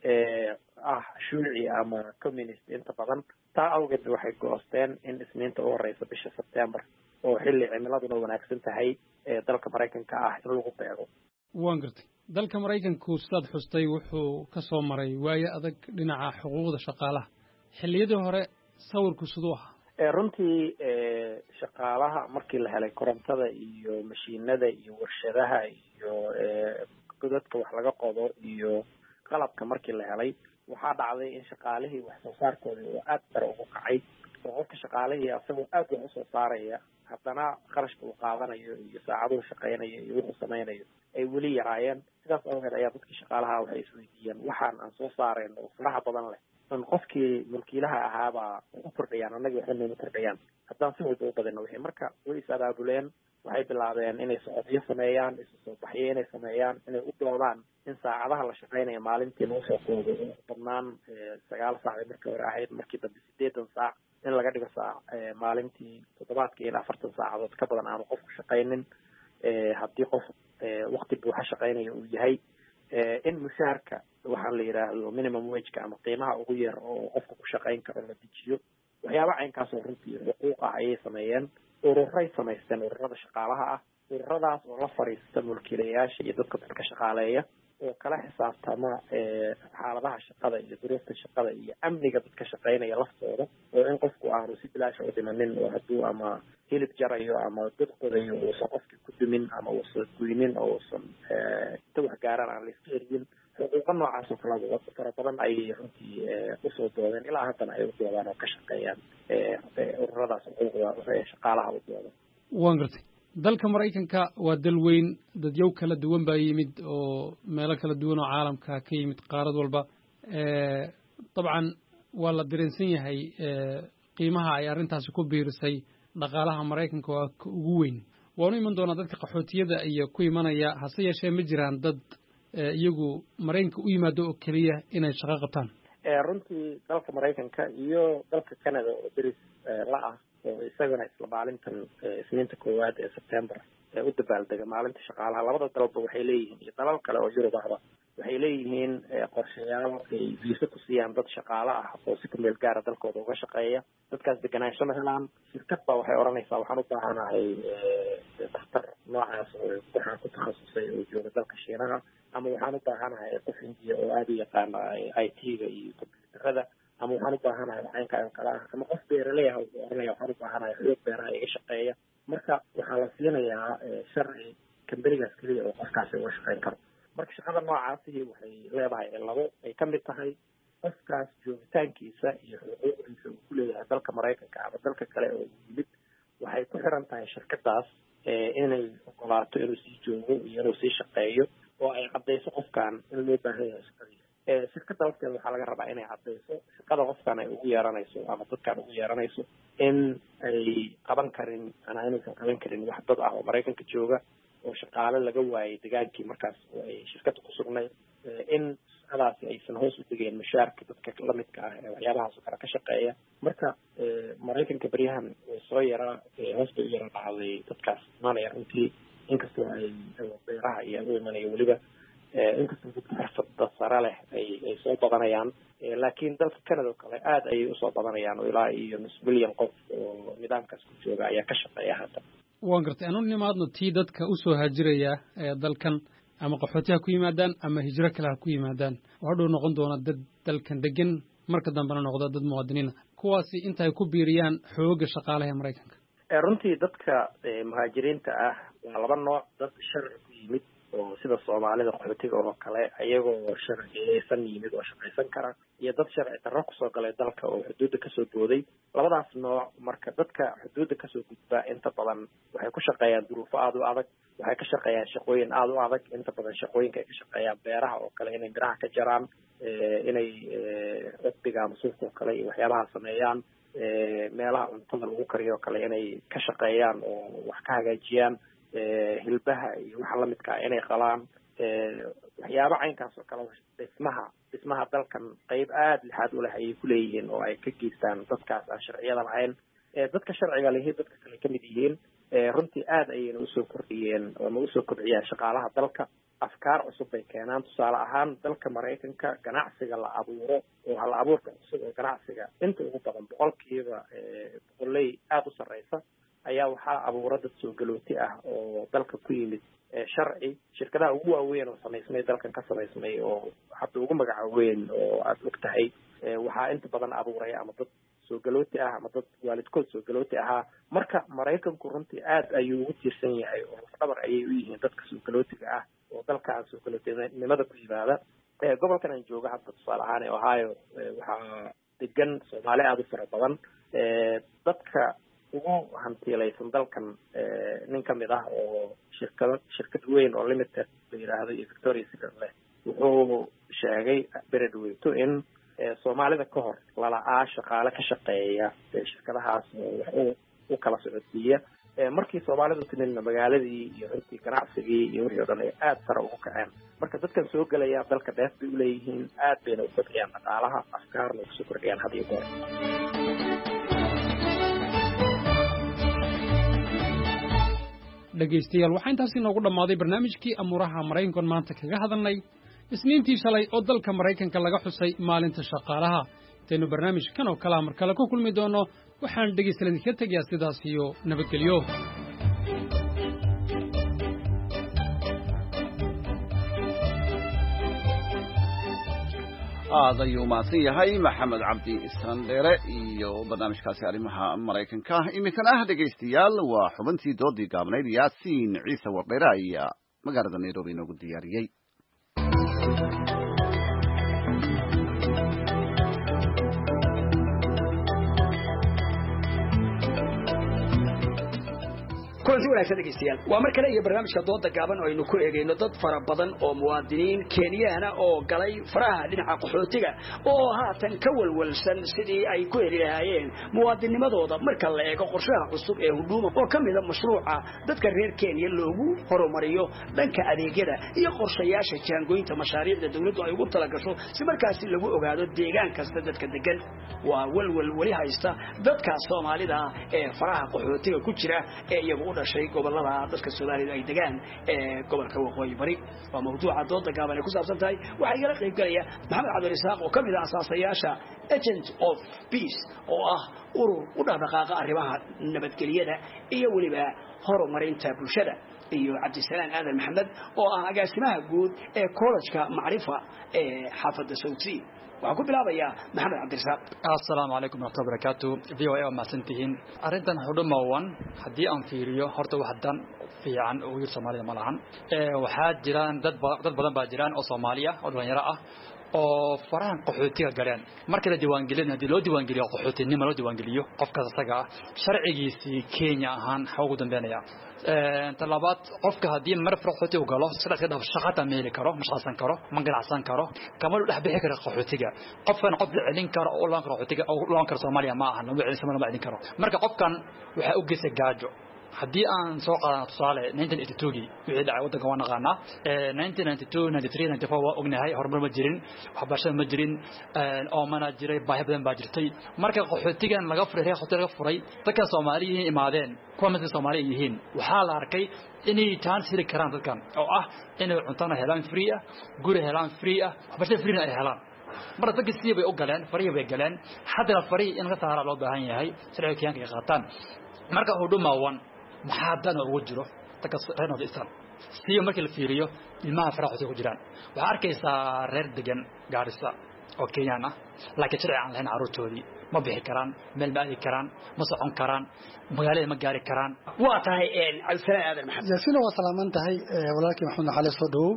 ah shuuci ama communist inta badan taa awgeed waxay goosteen in isniinta u horeysa bisha September oo xilli cimiladuna wanaagsan tahay ee dalka Mareykanka ah in lagu beego waan gartay dalka Mareykanku sidaad xustay wuxuu ka soo maray waayo adag dhinaca xuquuqda shaqaalaha xilliyadii hore sawirku sidoo ah ee runtii ee shaqaalaha markii la helay korontada iyo mashiinada iyo warshadaha iyo ee godadka wax laga qodo iyo qalabka markii la helay waxaa dhacday in shaqaalihii wax soo saarkooda oo aad sare ugu kacay oo qofka shaqaalihii asagoo aad wax u soo saaraya haddana qarashka uu qaadanayo iyo saacaduhu shaqaynayo iyo wuxuu samaynayo ay weli yaraayeen sidaas awgeed ayaa dadkii shaqaalaha waxay isweydiiyeen waxaan aan soo saareen oo faraha badan leh in qofkii mulkiilaha ahaabaa u kordhayaan annagii waxba nooma kordhayaan haddaan si walba u badino wixii marka way is abaabuleen waxay bilaabeen inay socodyo sameeyaan isu soo baxyo inay sameeyaan inay u doodaan in saacadaha la shaqaynaya maalintii lagu soo koobo u badnaan sagaal saac markii hore ahayd markii dambe sideetan saac in laga dhigo saac maalintii toddobaadkii ilaa afartan saacadood ka badan aanu qofku shaqaynin haddii qof waqti buuxa shaqaynaya uu yahay in mushaarka waxaa la yidhaahdo minimum wageka ama qiimaha ugu yar oo qofka ku shaqayn karo la dejiyo waxyaaba caynkaasoo runtii xuquuq ah ayay sameeyeen ururay samaysteen ururada shaqaalaha ah ururadaas oo la fadhiista mulkiilayaasha iyo dadka dadka shaqaaleeya oo kala xisaabtama xaaladaha shaqada iyo duruufta shaqada iyo amniga dadka shaqaynaya laftooda oo in qofku aanu si bilaasha u dhimanin oo hadduu ama hilib jarayo ama dad qodayo uusan qofkii ku dumin ama uusan guynin oo uusan inta wax gaaraan aan la iska eriyin xuquuqa noocaas oo kala fara badan ayay runtii usoo doodeen ilaa haddana ay u doodaan oo ka shaqeeyaan ururadaas xuquuqda shaqaalaha u doodan waan gartay dalka Mareykanka waa dal weyn dadyow kala duwan baa yimid oo meelo kala duwan oo caalamka ka yimid qaarad walba ee dabcan waa la dareensan yahay qiimaha ay arrintaasi ku biirisay dhaqaalaha Mareykanka waa ugu weyn waanu iman doonaa dadka qaxootiyada iyo ku imanaya hase yeeshee ma jiraan dad iyagu maraykanka u yimaado oo keliya inay shaqo qabtaan runtii dalka maraykanka iyo dalka canada oo deris la ah oo isagana isla maalintan isniinta koowaad ee sebtembar ee u dabaaldega maalinta shaqaalaha labada dalba waxay leeyihiin iyo dalal kale oo yurub ahba waxay leeyihiin qorshayaal ay viisa ku siiyaan dad shaqaale ah oo si kumeel gaara dalkooda uga shaqeeya dadkaas deganaansho ma helaan shirkad baa waxay odhanaysaa waxaan u baahanahay daktar noocaas oo waxaan ku takhasusay oo jooga dalka shiinaha ama waxaan u baahanahay qof hindiya oo aada u yaqaana i t-ga iyo combyuutarada ama waxaan u baahanahay caynka oo kale ah ama qof beeraley ah oo oranaya waxaan u baahanahay xoog beeraha iga shaqeeya marka waxaa la siinayaa sharci kambanigaas keliya oo qofkaasi uga shaqeyn karo marka shaqada noocaasi waxay leedahay labo ay ka mid tahay qofkaas joogitaankiisa iyo xuquuqdiisa uu ku leeyahay dalka maraykanka ama dalka kale oo yimid waxay ku xiran tahay shirkadaas inay ogolaato inuu sii joogo iyo inuu sii shaqeeyo oo ay caddayso qofkan in loo baahan yahay shaqadiisa shirkada lafteeda waxaa laga rabaa inay caddayso shaqada qofkan ay ugu yeeranayso ama dadkan ugu yeeranayso in ay qaban karin anaa inaysan qaban karin wax dad ah oo maraykanka jooga oo shaqaale laga waayay degaankii markaas oo ay shirkada ku sugnayd in shaqadaasi aysan hoos u degeen mushaarka dadka lamidka ah ee waxyaabahaas oo kale ka shaqeeya marka maraykanka beryahan way soo yaraa hoos bay u yara dhacday dadkaas imaanaya runtii inkastoo ay beeraha iyo u imanaya weliba inkastoo dadka xirfada sare leh ay ay soo badanayaan laakiin dalka canada oo kale aada ayay usoo badanayaan oo ilaa iyo nus milyan qof oo nidaamkaas ku jooga ayaa ka shaqeeya hadda waan gartay anu nimaadno tii dadka usoo haajiraya dalkan ama qaxooti ha ku yimaadaan ama hijro kale ha ku yimaadaan oo hadhow noqon doona dad dalkan degan marka dambena noqda dad muwaadiniina kuwaasi intaay ku biiriyaan xooga shaqaalaha ee maraykanka runtii dadka muhaajiriinta ah waa laba nooc dad sharci ku yimid oo sida soomaalida qaxootiga oo kale ayagoo sharciyeysan yimid oo shaqaysan kara iyo dad sharci darro kusoo galay dalka oo xuduudda kasoo booday labadaas nooc marka dadka xuduudda kasoo gudba inta badan waxay ku shaqeeyaan duruufo aada u adag waxay ka shaqeeyaan shaqooyin aada u adag inta badan shaqooyinka ay ka shaqeeyaan beeraha oo kale inay miraha ka jaraan inay cudbiga ama suufka oo kale iyo waxyaabaha sameeyaan meelaha cuntada lagu kariyo oo kale inay ka shaqeeyaan oo wax ka hagaajiyaan hilbaha iyo waxa lamidka ah inay qalaan waxyaaba caynkaas oo kale dhismaha dhismaha dalkan qayb aada lixaad u leh ayay kuleeyihiin oo ay ka geystaan dadkaas aan sharciyada lahayn dadka sharciga lehi dadka kale kamid yihiin runtii aada ayayna usoo kordhiyeen ama usoo kordhiyaan shaqaalaha dalka afkaar cusub bay keenaan tusaale ahaan dalka maraykanka ganacsiga la abuuro oo hal abuurka cusub oo ganacsiga inta ugu badan boqolkiiba boqoley aada u sarreysa ayaa waxaa abuura dad soo galooti ah oo dalka ku yimid sharci shirkadaha ugu waaweyn oo samaysmay dalkan ka samaysmay oo hadda ugu magaca weyn oo aada og tahay waxaa inta badan abuuray ama dad soo galooti ah ama dad waalidkood soo galooti ahaa marka maraykanku runtii aada ayuu ugu tiirsan yahay oo lafdhabar ayay u yihiin dadka soo galootiga ah oo dalkaan soo galootinimada ku yimaada gobolkan aan jooga hadda tusaale ahaan ee ohio waxaa degan soomaali aada u fara badan dadka ugu hantiilaysan dalkan nin kamid ah oo shirkado shirkad weyn oo limited la yidhaahdo iyo victoria secret leh wuxuu sheegay beredweyto in soomaalida ka hor lala-aa shaqaale ka shaqeeya shirkadahaas wax u u kala socodsiiya markii soomaalidu timidna magaaladii iyo runtii ganacsigii iyo wixii o dhan ay aada sare ugu kaceen marka dadkan soo gelaya dalka dheef bay uleeyihiin aad bayna u kordhiyaan dhaqaalaha afkaarna kusoo kordhiyaan had iyo goor dhegaystayaal waxaa intaasi inoogu dhammaaday barnaamijkii amuuraha maraykankan maanta kaga hadalnay isniintii shalay oo dalka maraykanka laga xusay maalinta shaqaalaha intaynu barnaamijkan oo kalea mar kale ku kulmi doono waxaan dhegaystayaal idinka tegayaa sidaas iyo nabadgelyo aad ayuu mahadsan yahay maxamed cabdi isandheere iyo barnaamijkaasi arrimaha maraykanka iminkana ah dhegaystayaal waa xubintii doodii gaabnayd yaasiin ciise wardheere ayaa magaalada nairobi inoogu diyaariyey kulanti wanaagsan dhegeystayaal waa mar kale iyo barnaamijka dooda gaaban oo aynu ku eegayno dad fara badan oo muwaadiniin Kenyaana oo galay faraha dhinaca qaxootiga oo haatan ka walwalsan sidii ay ku heli lahaayeen muwaadinimadooda marka la eego qorshaha cusub ee Huduma oo kamid ah mashruuca dadka reer Kenya loogu horumariyo dhanka adeegyada iyo qorshayaasha jaangoynta mashaariicda dawladdu ay ugu talagasho si markaasi lagu ogaado deegaan kasta dadka degan waa walwal wali haysta dadka Soomaalida ee faraha qaxootiga ku jira ee iyagu u dhashay gobolada dadka Soomaalida ay degaan ee gobolka Waqooyi Bari waa mawduuca dooda gaaban ee ku saabsan tahay waxa ay la qayb galaya Maxamed Cabdi Rasaaq oo kamid ah asaasayaasha Agent of Peace oo ah urur u dhaqdhaqaaqa arrimaha nabadgelyada iyo waliba horumarinta bulshada iyo Cabdisalaam Aadan Maxamed oo ah agaasimaha guud ee College-ka Macrifa ee xaafadda Sawti waxaan ku bilaabayaa Maxamed Cabdi Rasaaq. Assalaamu alaykum wa rahmatullahi wa barakatuh. V O A ma santihiin arintan Huduma one hadii aan fiiriyo horta waxdan fiican oo yar Soomaaliya ma lahan ee waxa jiraan dad dad badan baa jiraan oo Soomaaliya oo dhalinyaro ah oo farahan qaxootiga galeen marka la diiwaan gelin hadii loo diiwaan geliyo qaxootinimo loo diiwaan geliyo qofka asaga sharcigiisii Kenya ahaan waxa ugu dambeynaya ee talabaad qofka hadii mar qaxooti u galo saddex dhaf shaqada meeli karo mashqasan karo ma ganacsan karo kamal dhex bixi karo qaxootiga qofkan qof celin karo oo laan qaxootiga oo laan karo Soomaaliya ma aha lama celin Soomaaliya ma celin karo marka qofkan waxa u geysay gaajo haddii aan soo qaadano tusaale nineteen eighty-two wixii dhacay waddanka waan naqaanaa nineteen ninety-two ninety-three ninety-four waa ognahay horumar ma jirin waxbarashada ma jirin oo mana jiray baahi badan baa jirtay marka qaxootigan laga furay qaxootiga laga furay dadka Soomaaliyiin imaadeen kuwa mid Soomaali yihiin waxaa la arkay inay taan siri karaan dadkan oo ah inay cuntana helaan free ah guri helaan free ah waxbarashada free ay helaan marka dadka si bay u galeen fariyo bay galeen hadda fariyo in ka saara loo baahan yahay sharciga Kenya ay qaataan marka Huduma one maxaa dan ugu jiro dadka reer Northeastern si markii la fiiriyo ilmaha faraxood ku jiraan waxa arkaysaa reer degan Garissa oo Kenyan ah laakiin sharci aan lahayn caruurtoodii ma bixi karaan meel ma aadi karaan ma socon karaan magaalada ma gaari karaan waa tahay een Cabdisalaam Aadan Maxamed yaasina waa salaaman tahay walaalkii Maxamed Xali soo dhaw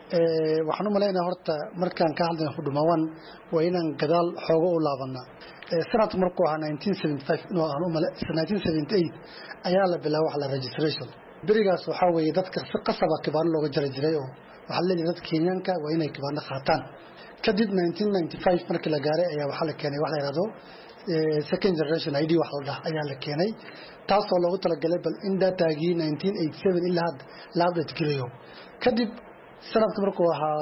ee waxaan u maleeynaa horta markaan ka hadlayno Huduma one waa inaan gadaal xoogo u laabanaa sanad markuu ahaa nineteen seventy-five no aan u male nineteen seventy-eight ayaa la bilaabay wax la registration berigaas waxa weeye dadka si qasab ah kibaan looga jari jiray oo waxa la yiraahdo Kenyanka waa inay kibaan qaataan kadib nineteen ninety-five markii la gaaray ayaa waxa la keenay wax la yiraahdo second generation I D wax la dhahay ayaa la keenay taas oo loogu talagalay bal in dataagii nineteen eighty-seven ilaa had la update gareeyo kadib sanadka markuu ahaa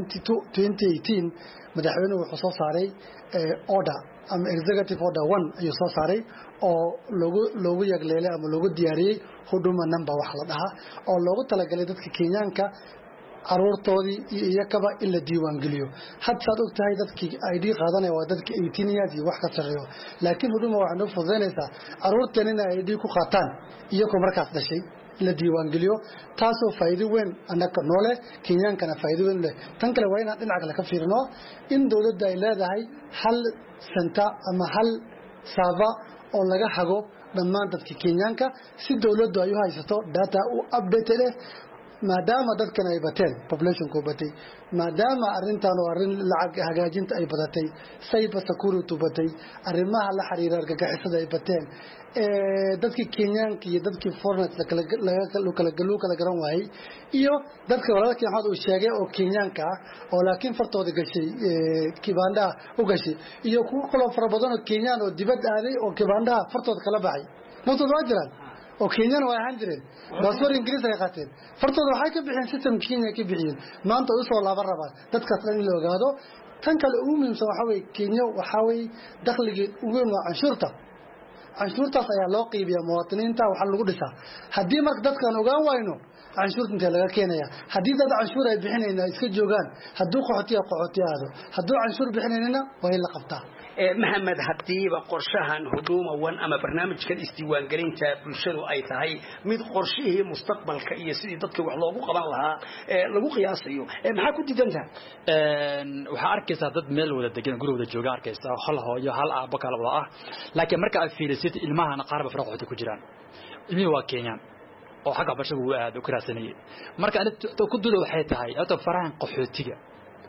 twenty eighteen madaxweynuhu wuxuu soo saaray order ama executive order one ayuu soo saaray oo loogu loogu yagleelay ama loogu diyaariyay Huduma number wax la dhahaa oo loogu talagalay dadka Kenyanka caruurtoodii iyo iyakaba in la diiwaan geliyo hadda aad ogtahay dadkii I D qaadanaya waa dadka eighteen years iyo wax ka sareeyo laakiin Huduma waxa noo fududeynaysaa caruurtan in I D ku qaataan iyagoo markaas dhashay la diiwaan geliyo taasoo faa'iido weyn anaka noole Kenyankana faa'iido weyn leh tan kale waa inaan dhinaca kale ka fiirino in dawladda ay leedahay hal center ama hal server oo laga hago dhammaan dadka Kenyanka si dawladdu ay u haysato data u update leh maadaama dadkan ay bateen population ko batay maadaama arintan oo arin lacag hagaajinta ay badatay cyber security batay arimaha la xiriira argagixisada ay bateen ee dadkii Kenyanka iyo dadkii foreigners la kala laga kala galu kala garan waayay iyo dadka walaalkii Axmed uu sheegay oo Kenyanka oo laakiin fartooda gashay kibanda u gashay iyo kuwa kale fara badan oo Kenyan oo dibad aaday oo kibanda fartooda kala baxay naftood waa jiraan oo Kenyan waa ahaan jireen baasaboor Ingiriis ay qaateen fartooda waxay ka bixin system Kenya ka bixiyeen maanta u soo laaban rabaan dadkaas in la ogaado tan kale ugu muhiimsan waxa way Kenya waxa way dakhliga ugu weyn waa canshuurta canshuurtaas ayaa loo qiibiyaa muwaadiniinta waxa lagu dhisaa hadii marka dadkan ogaan wayno canshuurta inta laga keenaya hadii dad canshuur ay bixinayna iska joogan haduu qaxootiga qaxootiyaado haduu canshuur bixinayna waa in la qabtaa Maxamed hadiiba qorshahan Huduma one ama barnaamijkan isdiiwaan gelinta bulshadu ay tahay mid qorshihii mustaqbalka iyo sidii dadka wax loogu qaban lahaa ee lagu qiyaasayo ee maxaa ku diidantaa een waxa arkaysaa dad meel wada degan guri wada jooga arkaysaa hal hooyo hal aabba kala wada ah laakiin marka ay fiirisid ilmahana qaar ba farqood ku jiraan ilmihi waa Kenyan oo xagga bashagu aad u karaasanayay marka aan ku duulo waxay tahay ato farahan qaxootiga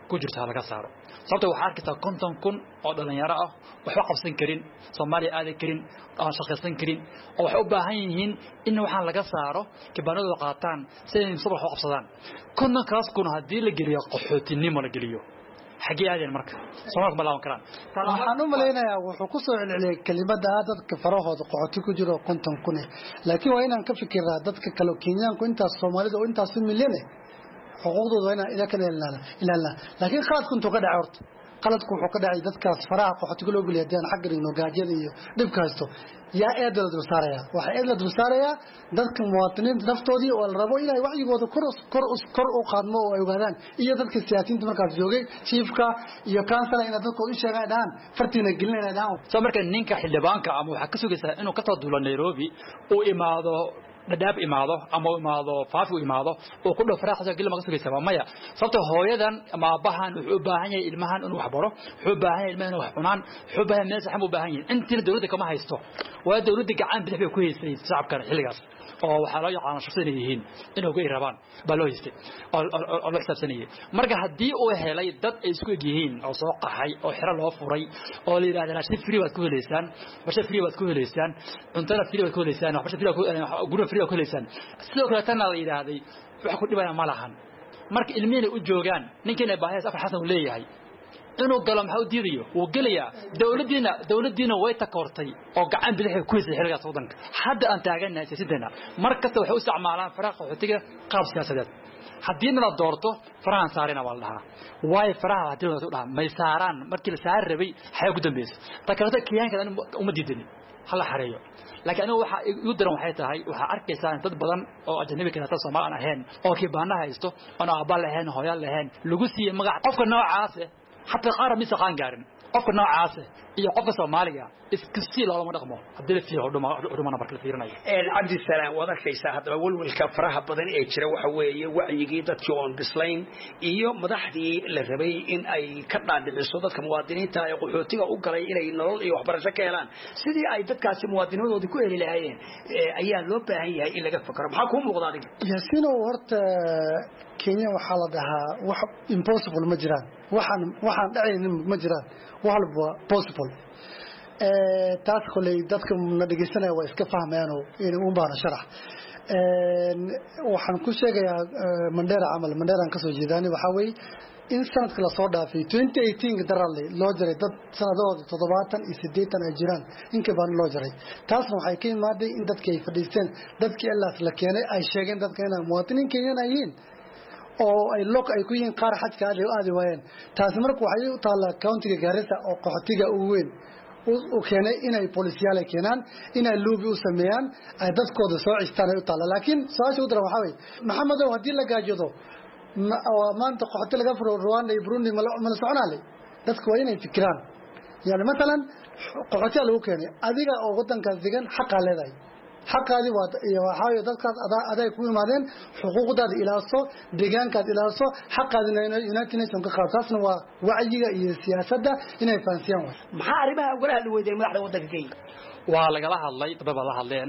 ku jirta laga saaro sababtoo waxa arkaysaa konton kun oo dhalinyaro ah waxba qabsan karin Soomaaliya aad karin aan shaqaysan karin oo waxay u baahan yihiin in waxaan laga saaro kibaanadu qaataan si ay subax u qabsadaan konton kaas kun hadii la geliyo qaxootinimo la geliyo xagee aadeen marka Soomaaliya ma laaban karaan waxaan u maleynayaa wuxuu ku soo celceliyay kelimada dadka farahooda qaxooti ku jiro konton kun laakiin waa inaan ka fikiraa dadka kale Kenyaanku intaas Soomaalida oo intaas milyan xuquuqdooda waa inaan ka ilaalina laakiin qaad kuntu ka dhacay horta qaladku wuxuu ka dhacay dadkaas faraha qaxootiga loo geliyo hadaan xaq garin gaajada iyo dhibka haysto yaa eedada dul saaraya waxa eedada dul saaraya dadka muwaadiniinta naftoodii oo la rabo inay wacigooda kor kor kor u qaadmo oo ay ogaadaan iyo dadka siyaasiyiinta markaas joogay chiefka iyo council ina dadku u sheegaan fartiina gelinayaan soo marka ninka xildhibaanka ama waxa ka sugaysaa inuu ka soo duulo Nairobi oo imaado dadaab imaado ama imaado faafu imaado oo ku dhow faraaqada gal ma sugaysaa maya sababtoo hooyadan ama abahan wuxuu u baahan yahay ilmahan inuu wax baro wuxuu u baahan yahay ilmahan wax cunaan wuxuu u baahan yahay saxan u baahan yahay intii dawladda kama haysto waa dawladda gacan bidix bay ku haysay shacabka xilligaas oo waxa loo yaqaan shaqsiin yihiin inuu ku irabaan baa haystay oo la xisaabtanayay marka hadii uu helay dad ay isku yihiin oo soo qaxay oo xira loo furay oo la yiraahdo si free waad ku heleysaan basha free waad ku heleysaan cuntada free waad ku heleysaan basha free guriga free waad ku heleysaan sidoo kale tan la yiraahday wax ku dhibaya ma lahan marka ilmihiina u joogaan ninkiina baahiyaas afar xasan u leeyahay inuu galo maxaa u diidayo wuu galayaa dawladdiina dawladdiina way takoortay oo gacan bidix ku haysay xilligaas wadanka hadda aan taaganahay sidana markasta waxay u isticmaalaan faraaq qaxootiga qaab siyaasadeed haddii la doorto farahan saarina waa la way faraha hadii la dhaha may saaraan markii la saar rabay xay ugu dambeysay takarada kiyaanka uma diidin hala xareeyo laakiin anigu waxa igu daran waxay tahay waxa arkaysaa dad badan oo ajnabi kale ta Soomaali aan ahayn oo kibaana haysto oo aabba lahayn hooyo lahayn lagu siiyay magac qofka noocaas حتى قارن مثل قان قارن قف النوع عاسه iyo qofka Soomaaliga iskasi loo dhaqmo hadii la fiiro dhumana marka la fiirinayo ee Cabdi Salaam wadakaysa hadaba walwalka faraha badan ee jira waxa weeye wacyiga dadka oo bislayn iyo madaxdii la rabay in ay ka dhaadhiciso dadka muwaadiniinta ay qaxootiga u galay inay nolol iyo waxbarasho ka helaan sidii ay dadkaasi muwaadiniintoodii ku heli lahaayeen ayaa loo baahan yahay in laga fakaro maxaa ku muuqda adiga yaasino horta Kenya waxa la dhahaa wax impossible ma jiraan waxaan waxaan dhacaynin ma jiraan walba possible ee taas kulay dadka na dhageysanaya way iska fahmayaan in uu baahan sharax ee waxaan ku sheegayaa Mandera amal Mandera ka soo jeedani waxa way in sanadka la soo dhaafay twenty eighteen darale loo jaray dad sanadooda toddobaatan iyo siddeetan ay jiraan in ka baan loo jaray taas waxay ka imaaday in dadka ay fadhiisteen dadkii Allah la keenay ay sheegeen dadka inay muwaadiniin Kenyan yihiin oo ay lok ay ku yihiin qaar xajka aad waayeen taas markuu waxay u taala countiga Garissa oo qaxootiga ugu weyn oo keenay inay polisiyaal ay keenaan inay loobi u sameeyaan ay dadkooda soo cistaan ay u taala laakiin saasha u daran waxa way maxamedow hadii la gaajado maanta qaxooti laga furo Rwanda iyo Burundi ma la soconaalay dadku waa inay fikiraan yani mesela qaxooti lagu keenay adiga oo wadankaas degan xaq leedahay حقادي وحاجة ذكرت أداء أداء كل مادين حقوق داد إلاسو دجانكات إلاسو حقادي يونايتد نيشن كخاصة ووعية السياسة ده إنه يفنسيان محاربة ولا اللي ويدين ملاحظة ودك كي وعلى جلها الله طبعا الله اللين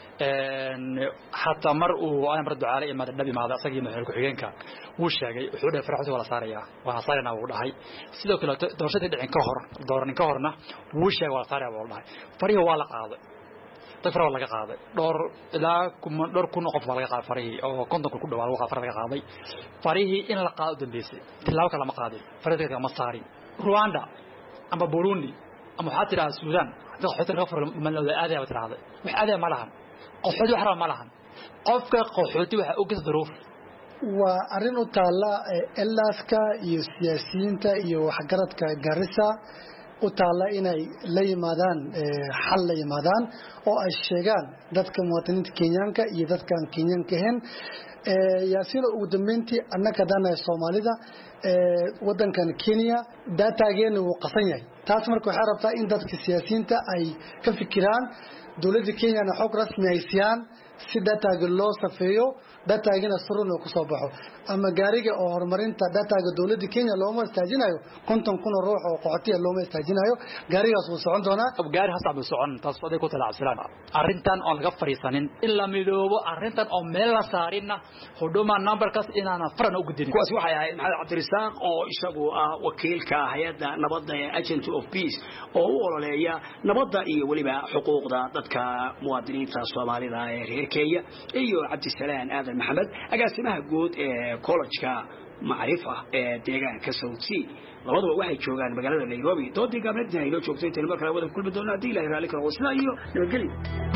حتى مرء وأنا برد عليه ما النبي ما هذا سجى من الكحيانك وش جاي حوده فرحته ولا صاريا وصارنا ولا هاي سيدو كلا دورشة الدين كهر دورن كهرنا وش جاي ولا صاريا والله فريه ولا قاضي طفرة ولا قاضي دور لا كم دور كنا قف ولا قاضي فريه أو كنت كل دور ولا فريه قاضي فريه إن القاضي بيسي تلاو كلام قاضي فريه كلام مصاري رواندا أما بوروندي أما حتى السودان ده حتى غفر من الأذى وتراضي وحذا ملهم قحوتي وحرام ملهم قفك قحوتي وحوجز ظروف وأرنو تلا إلاسكا يسياسيين تا يوحجرتك جارسا وتعالى إني لي مادان حل لي مادان أو الشجان ذاتك مواطنين كينيانك يذات كان كينيان كهن يصير ودمنتي أنك دانا الصومالي دا ودن كان كينيا دا تاجين وقصنيا تاسمر كحرب تا إن ذاتك السياسيين تا أي كفكران دولة كينيا نحوك رسمي عيسيان سيدا تاجلو سفيو datagana surun oo ku soo baxo ama gaariga oo horumarinta dataga dawladda Kenya looma istaajinayo konton kun oo ruux oo qoxotiya looma istaajinayo gaarigaas uu socon doonaa gaari hasab socon taas faday ku talaacsan arintan oo laga fariisanin illa midoobo arintan oo meel la saarina huduma numberkaas inaana faran u gudin kuwaas waxay ahayd maxamed cabdirasaaq oo isagu ah wakiilka hay'adda nabadda ee Agent of Peace oo u ololeeya nabadda iyo waliba xuquuqda dadka muwaadiniinta Soomaalida ee reer Kenya iyo Cabdisalaan Aadan Maxamed agaasimaha guud ee college-ka macrifa ee deegaanka South Sea labadaba waxay joogaan magaalada Nairobi doodii gaabnaydna ay loo joogtay inta markale wada kulmi doona hadii Ilaahay raali karo wasna iyo nabadgelyo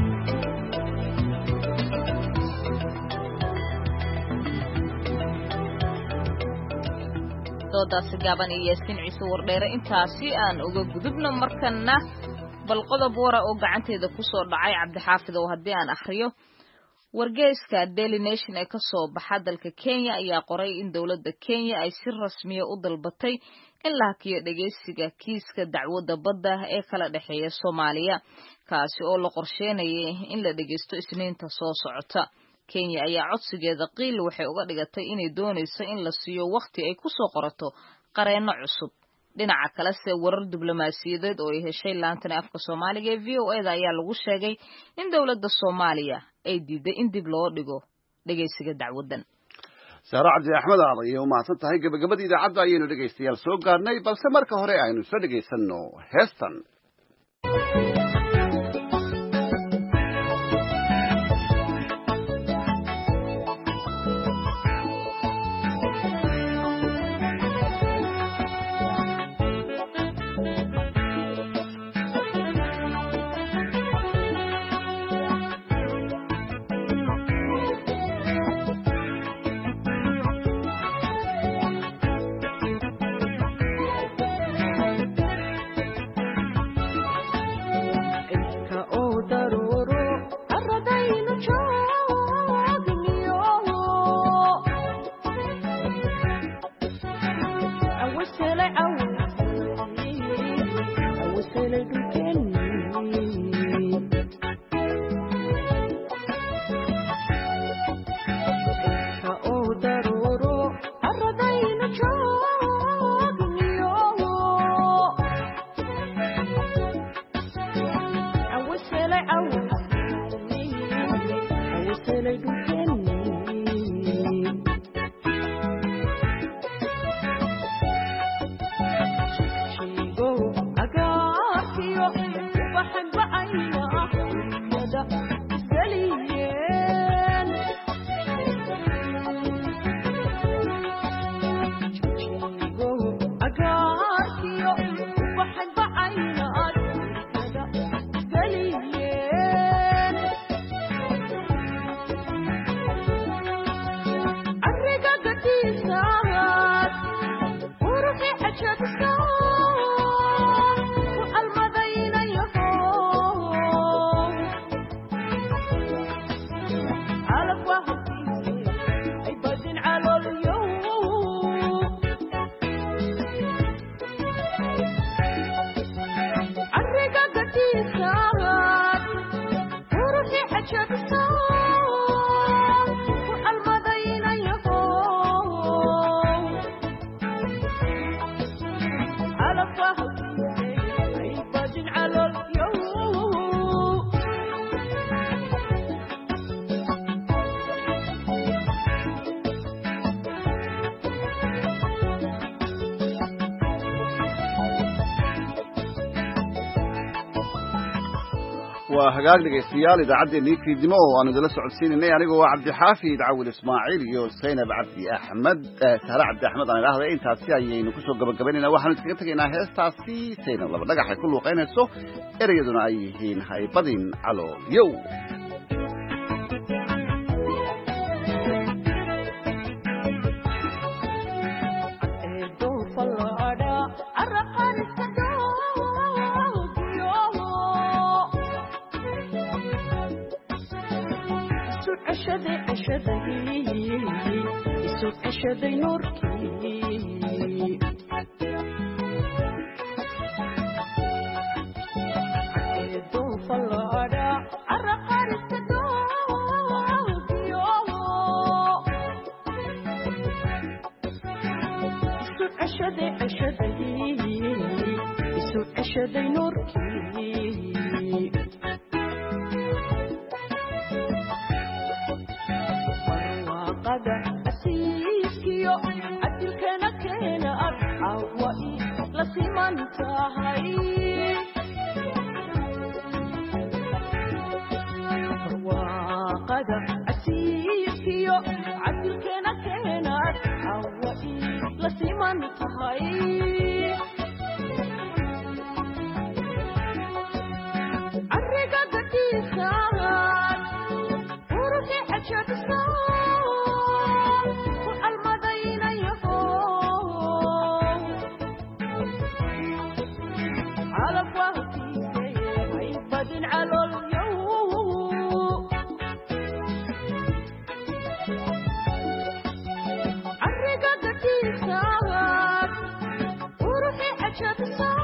doodaasi gaaban iyo Yaasiin Ciise Wardheere intaasi aan uga gudubno markana bal qodob wara oo gacanteeda ku soo dhacay Cabdixaafid oo hadii aan akhriyo wargeyska Daily Nation ee ka soo baxa dalka Kenya ayaa qoray in dawladda Kenya ay si rasmi ah u dalbatay in la hakiyo dhageysiga kiiska dacwadda badda ee kala dhaxeeya Soomaaliya kaasi oo la qorsheenayay in la dhageysto Isniinta soo socota Kenya ayaa codsigeeda qiil waxay uga dhigatay inay doonayso in la siiyo waqti ay ku soo qorato qareeno cusub dhinaca kale se warar diblomaasiyadeed oo ay heshay laantana afka Soomaaliga ee V O A da ayaa lagu sheegay in dawladda Soomaaliya ay diiday in dib loo dhigo dhageysiga dacwadan Saara Cabdi Axmed aad u mahadsan tahay gabagabadii idaacadda ayaynu dhageystayaal soo gaarnay balse marka hore aynu soo dhageysano heestan وهجاج لجسيال إذا عدي ليك في دماغ وأنا جلست عدسين إني أنا جوا عبد الحافي دعوة إسماعيل يو سينا بعبد أحمد سهل عبد أحمد أنا لهذا إيه تاسي أيه نكسر قبل قبل إنه واحد نتكلم إنه هي تاسي سينا الله بدك حيكون وقينا السو إريدنا أيهين هاي بدين على يو عشدي عشدي يسوق عشدي نوركي عيدو فلارا عرقار السدوك يوم عشدي عشدي يسوع عشدي نوركي وقد أسيسكيو عدل كان كان أرحوائي لسيمان تهي وقد أسيسكيو عدل كان كان أرحوائي لسيمان تهي عرقا قديسان وروحي عجب الصال والمدينة يفوق على فوقي عيبد على اليوم عرقا قديسان وروحي عجب الصال